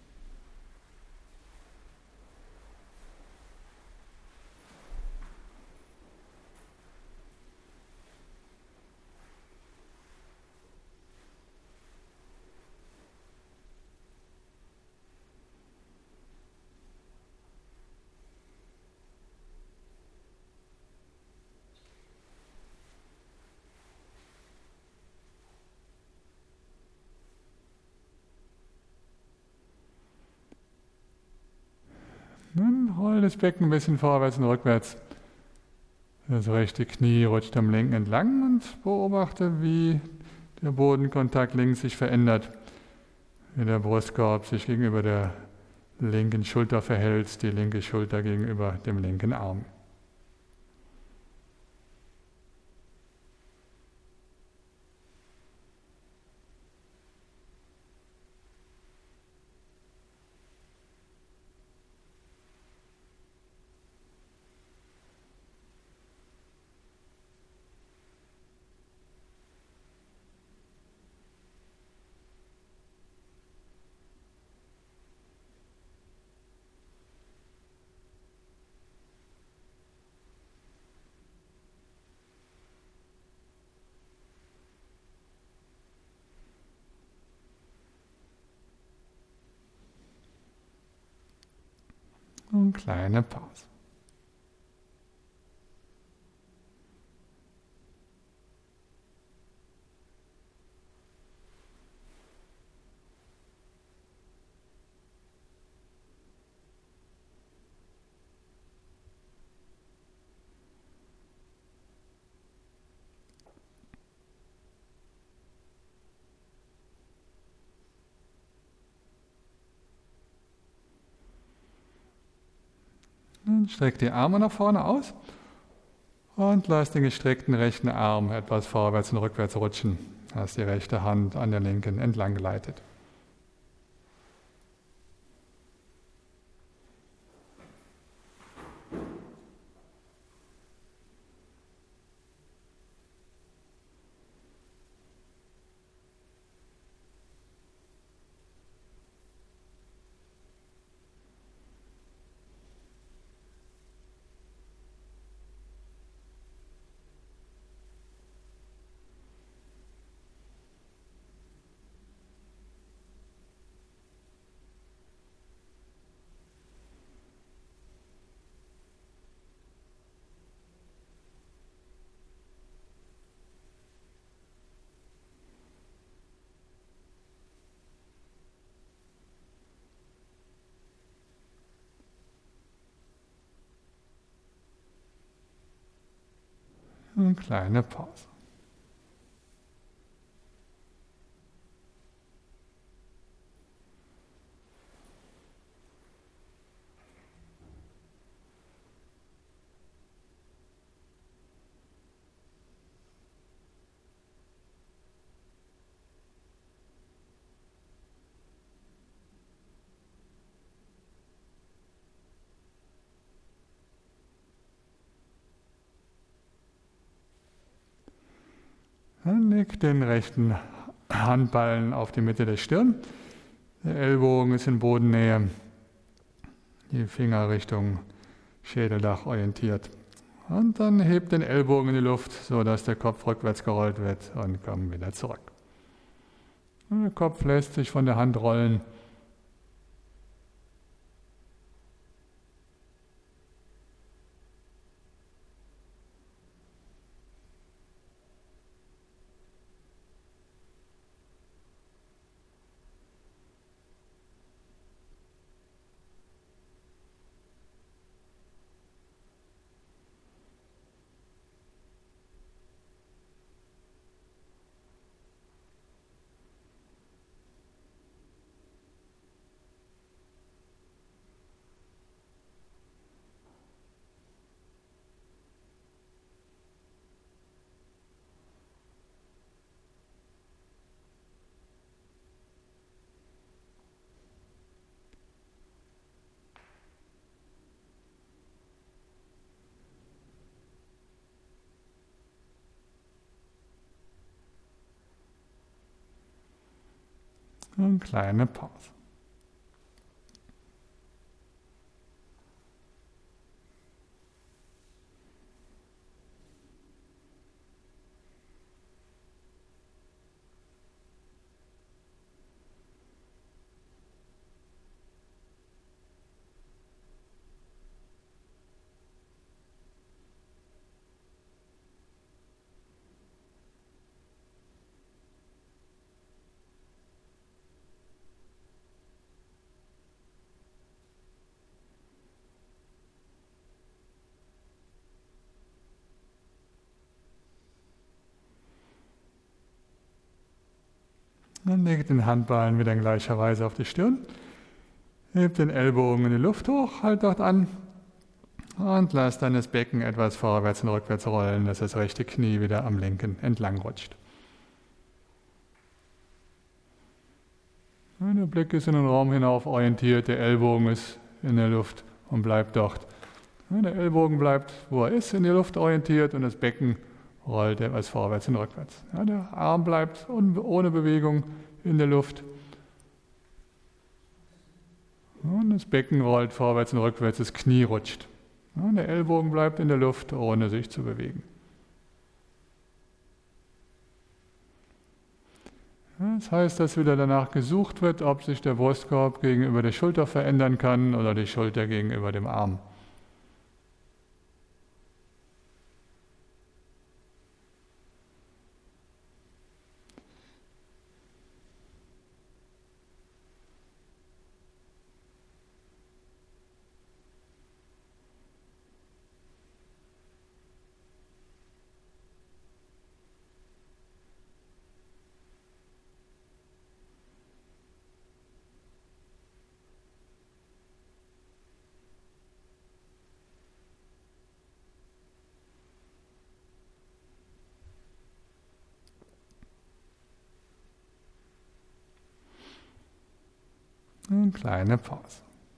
Dann roll das Becken ein bisschen vorwärts und rückwärts. Das rechte Knie rutscht am Lenken entlang und beobachte, wie der Bodenkontakt links sich verändert. Wie der Brustkorb sich gegenüber der linken Schulter verhältst, die linke Schulter gegenüber dem linken Arm. Und kleine Pause. Und streck die Arme nach vorne aus und lass den gestreckten rechten Arm etwas vorwärts und rückwärts rutschen. Lass die rechte Hand an der linken entlang gleitet. Eine kleine Pause. Dann leg den rechten Handballen auf die Mitte der Stirn. Der Ellbogen ist in Bodennähe. Die Finger Richtung Schädeldach orientiert. Und dann hebt den Ellbogen in die Luft, sodass der Kopf rückwärts gerollt wird und komm wieder zurück. Und der Kopf lässt sich von der Hand rollen. Eine kleine Pause. Dann lege den Handballen wieder in gleicher Weise auf die Stirn. Heb den Ellbogen in die Luft hoch, halt dort an und lass dann das Becken etwas vorwärts und rückwärts rollen, dass das rechte Knie wieder am Lenken entlang rutscht. Der Blick ist in den Raum hinauf orientiert, der Ellbogen ist in der Luft und bleibt dort. Der Ellbogen bleibt, wo er ist, in die Luft orientiert und das Becken rollt etwas vorwärts und rückwärts. Der Arm bleibt ohne Bewegung in der Luft. Und das Becken rollt vorwärts und rückwärts, das Knie rutscht. Der Ellbogen bleibt in der Luft, ohne sich zu bewegen. Das heißt, dass wieder danach gesucht wird, ob sich der Brustkorb gegenüber der Schulter verändern kann oder die Schulter gegenüber dem Arm. Eine kleine Pause.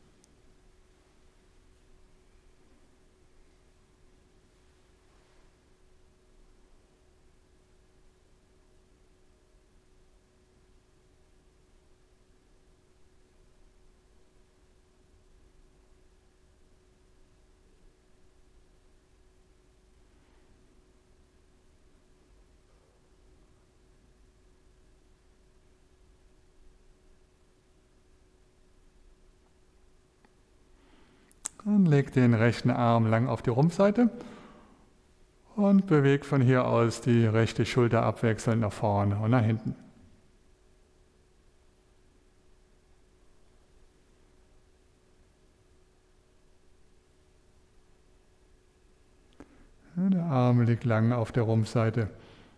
Und leg den rechten Arm lang auf die Rumpfseite und beweg von hier aus die rechte Schulter abwechselnd nach vorne und nach hinten. Der Arm liegt lang auf der Rumpfseite.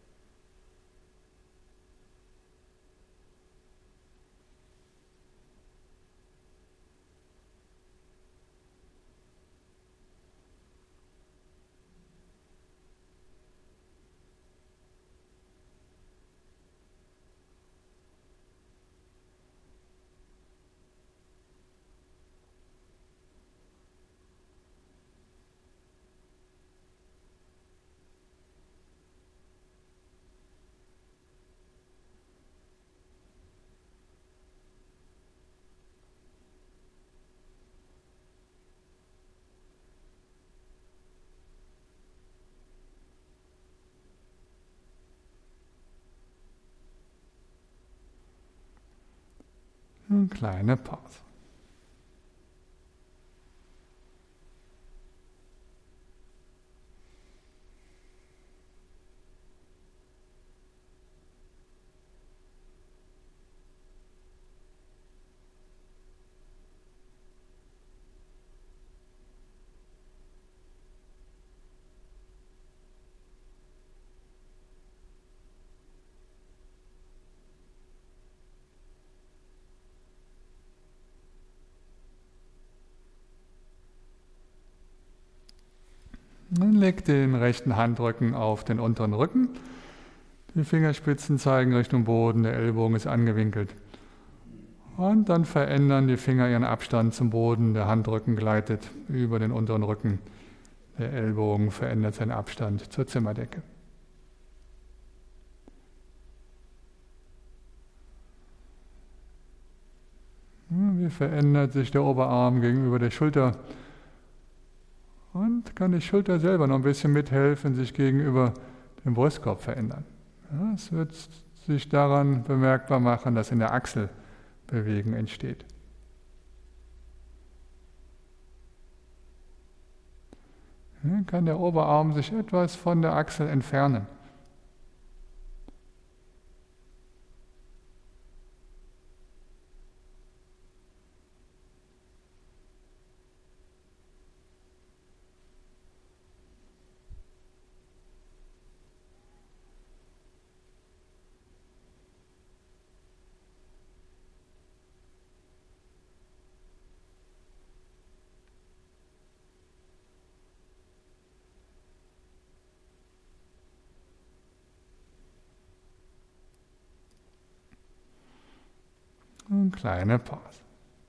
Eine kleine Pause. Dann leg den rechten Handrücken auf den unteren Rücken. Die Fingerspitzen zeigen Richtung Boden, der Ellbogen ist angewinkelt. Und dann verändern die Finger ihren Abstand zum Boden, der Handrücken gleitet über den unteren Rücken. Der Ellbogen verändert seinen Abstand zur Zimmerdecke. Wie verändert sich der Oberarm gegenüber der Schulter? Und kann die Schulter selber noch ein bisschen mithelfen, sich gegenüber dem Brustkorb verändern. Ja, es wird sich daran bemerkbar machen, dass in der Achsel Bewegung entsteht. Ja, kann der Oberarm sich etwas von der Achsel entfernen. Eine kleine Pause.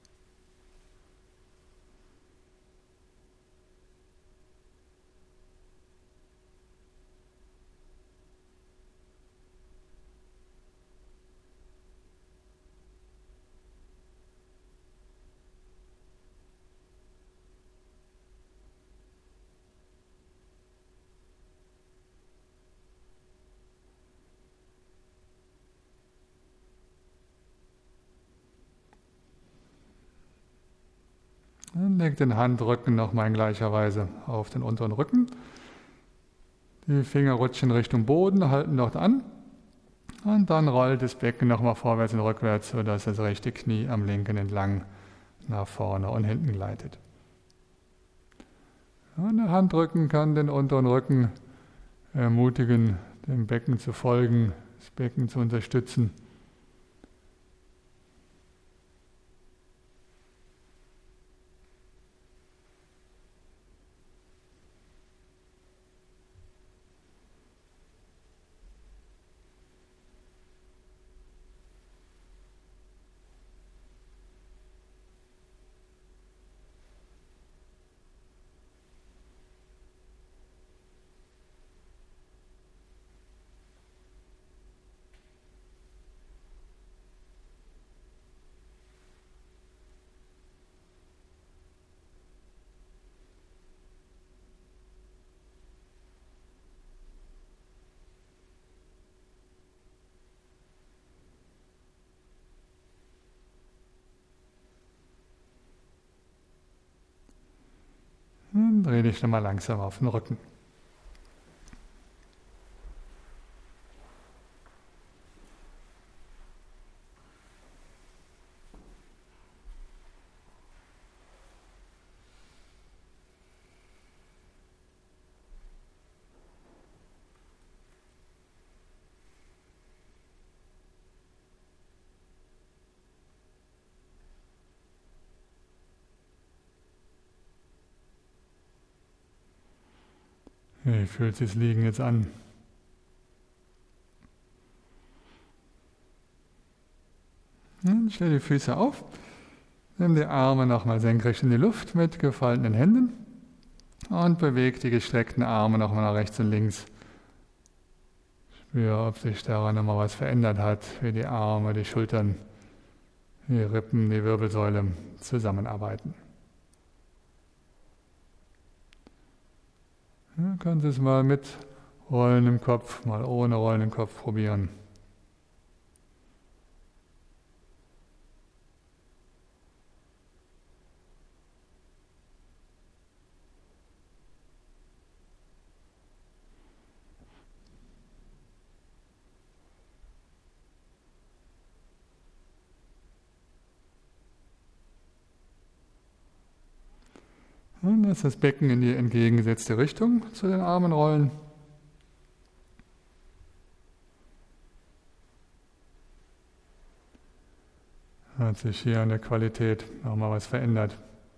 Dann leg den Handrücken nochmal in gleicher Weise auf den unteren Rücken. Die Finger rutschen Richtung Boden, halten dort an. Und dann rollt das Becken nochmal vorwärts und rückwärts, sodass das rechte Knie am linken entlang nach vorne und hinten gleitet. Und der Handrücken kann den unteren Rücken ermutigen, dem Becken zu folgen, das Becken zu unterstützen. Dann dreh dich nochmal langsam auf den Rücken. Wie fühlt sich das Liegen jetzt an? Dann stell die Füße auf, nimm die Arme nochmal senkrecht in die Luft mit gefalteten Händen und beweg die gestreckten Arme nochmal nach rechts und links. Spür, ob sich daran nochmal was verändert hat, wie die Arme, die Schultern, die Rippen, die Wirbelsäule zusammenarbeiten. Du kannst es mal mit Rollen im Kopf, mal ohne Rollen im Kopf probieren. Und lass das Becken in die entgegengesetzte Richtung zu den Armen rollen. Hat sich hier an der Qualität nochmal was verändert.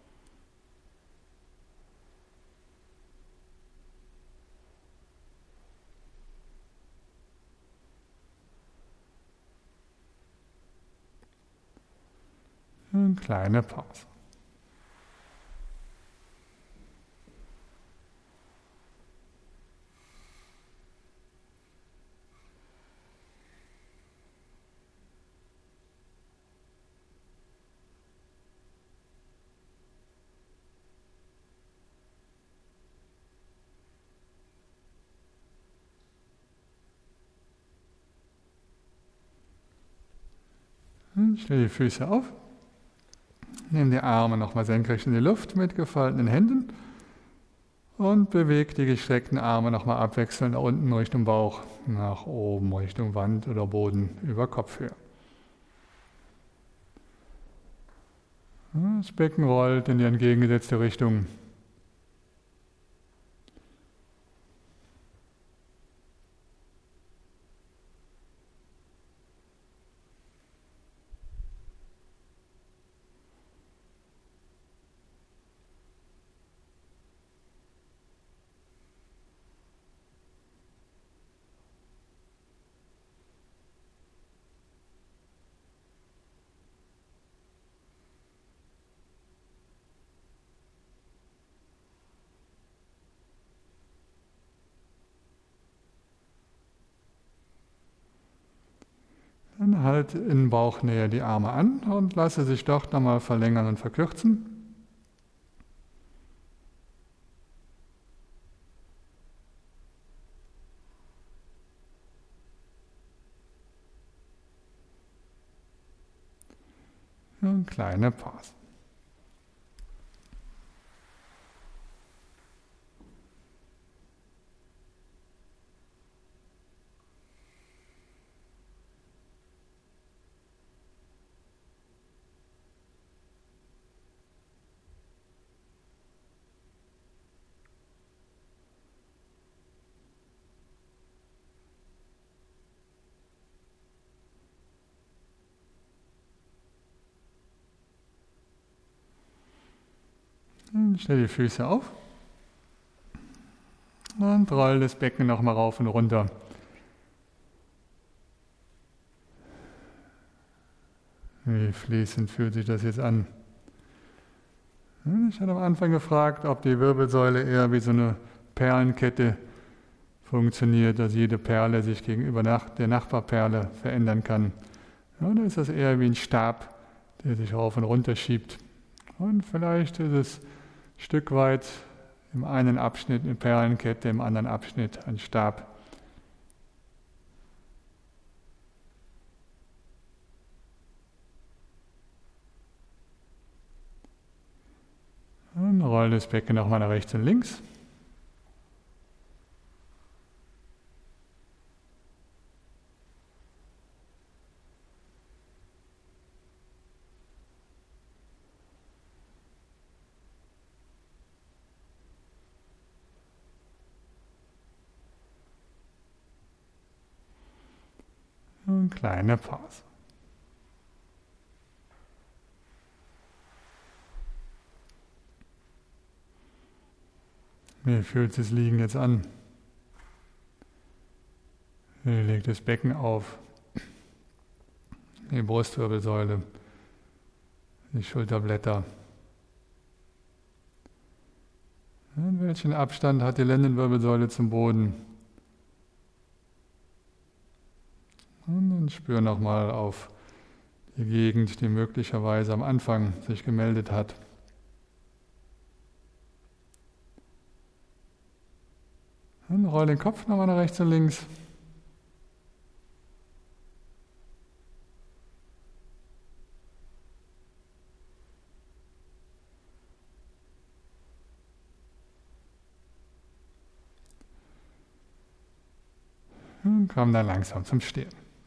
Eine kleine Pause. Stell die Füße auf, nimm die Arme nochmal senkrecht in die Luft mit gefalteten Händen und beweg die gestreckten Arme nochmal abwechselnd nach unten Richtung Bauch, nach oben Richtung Wand oder Boden über Kopfhöhe. Das Becken rollt in die entgegengesetzte Richtung. Halt in Bauchnähe die Arme an und lasse sich dort nochmal verlängern und verkürzen. Und kleine Pause. Stell die Füße auf und roll das Becken nochmal rauf und runter. Wie fließend fühlt sich das jetzt an? Ich hatte am Anfang gefragt, ob die Wirbelsäule eher wie so eine Perlenkette funktioniert, dass jede Perle sich gegenüber der Nachbarperle verändern kann. Oder ist das eher wie ein Stab, der sich rauf und runter schiebt? Und vielleicht ist es ein Stück weit im einen Abschnitt eine Perlenkette, im anderen Abschnitt ein Stab. Und roll das Becken nochmal nach rechts und links. Und kleine Pause. Wie fühlt das Liegen jetzt an? Wie legt das Becken auf? Die Brustwirbelsäule, die Schulterblätter. Und welchen Abstand hat die Lendenwirbelsäule zum Boden? Und dann spür nochmal auf die Gegend, die möglicherweise am Anfang sich gemeldet hat. Und roll den Kopf nochmal nach rechts und links. Und komm dann langsam zum Stehen.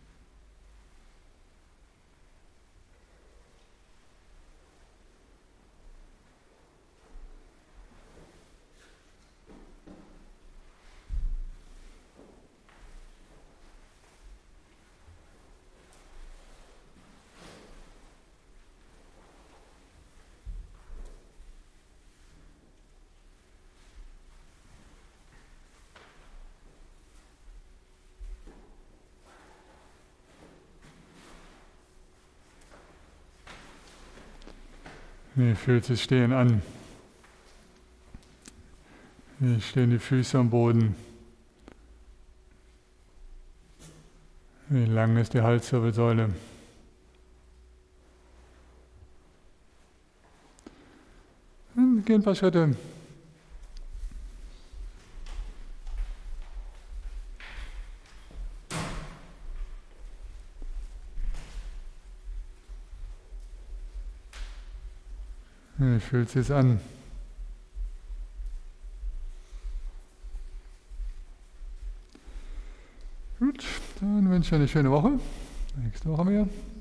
Wie fühlt sich Stehen an? Wie stehen die Füße am Boden? Wie lang ist die Halswirbelsäule? Und gehen ein paar Schritte. Wie fühlt es sich an? Gut, dann wünsche ich eine schöne Woche. Nächste Woche mehr.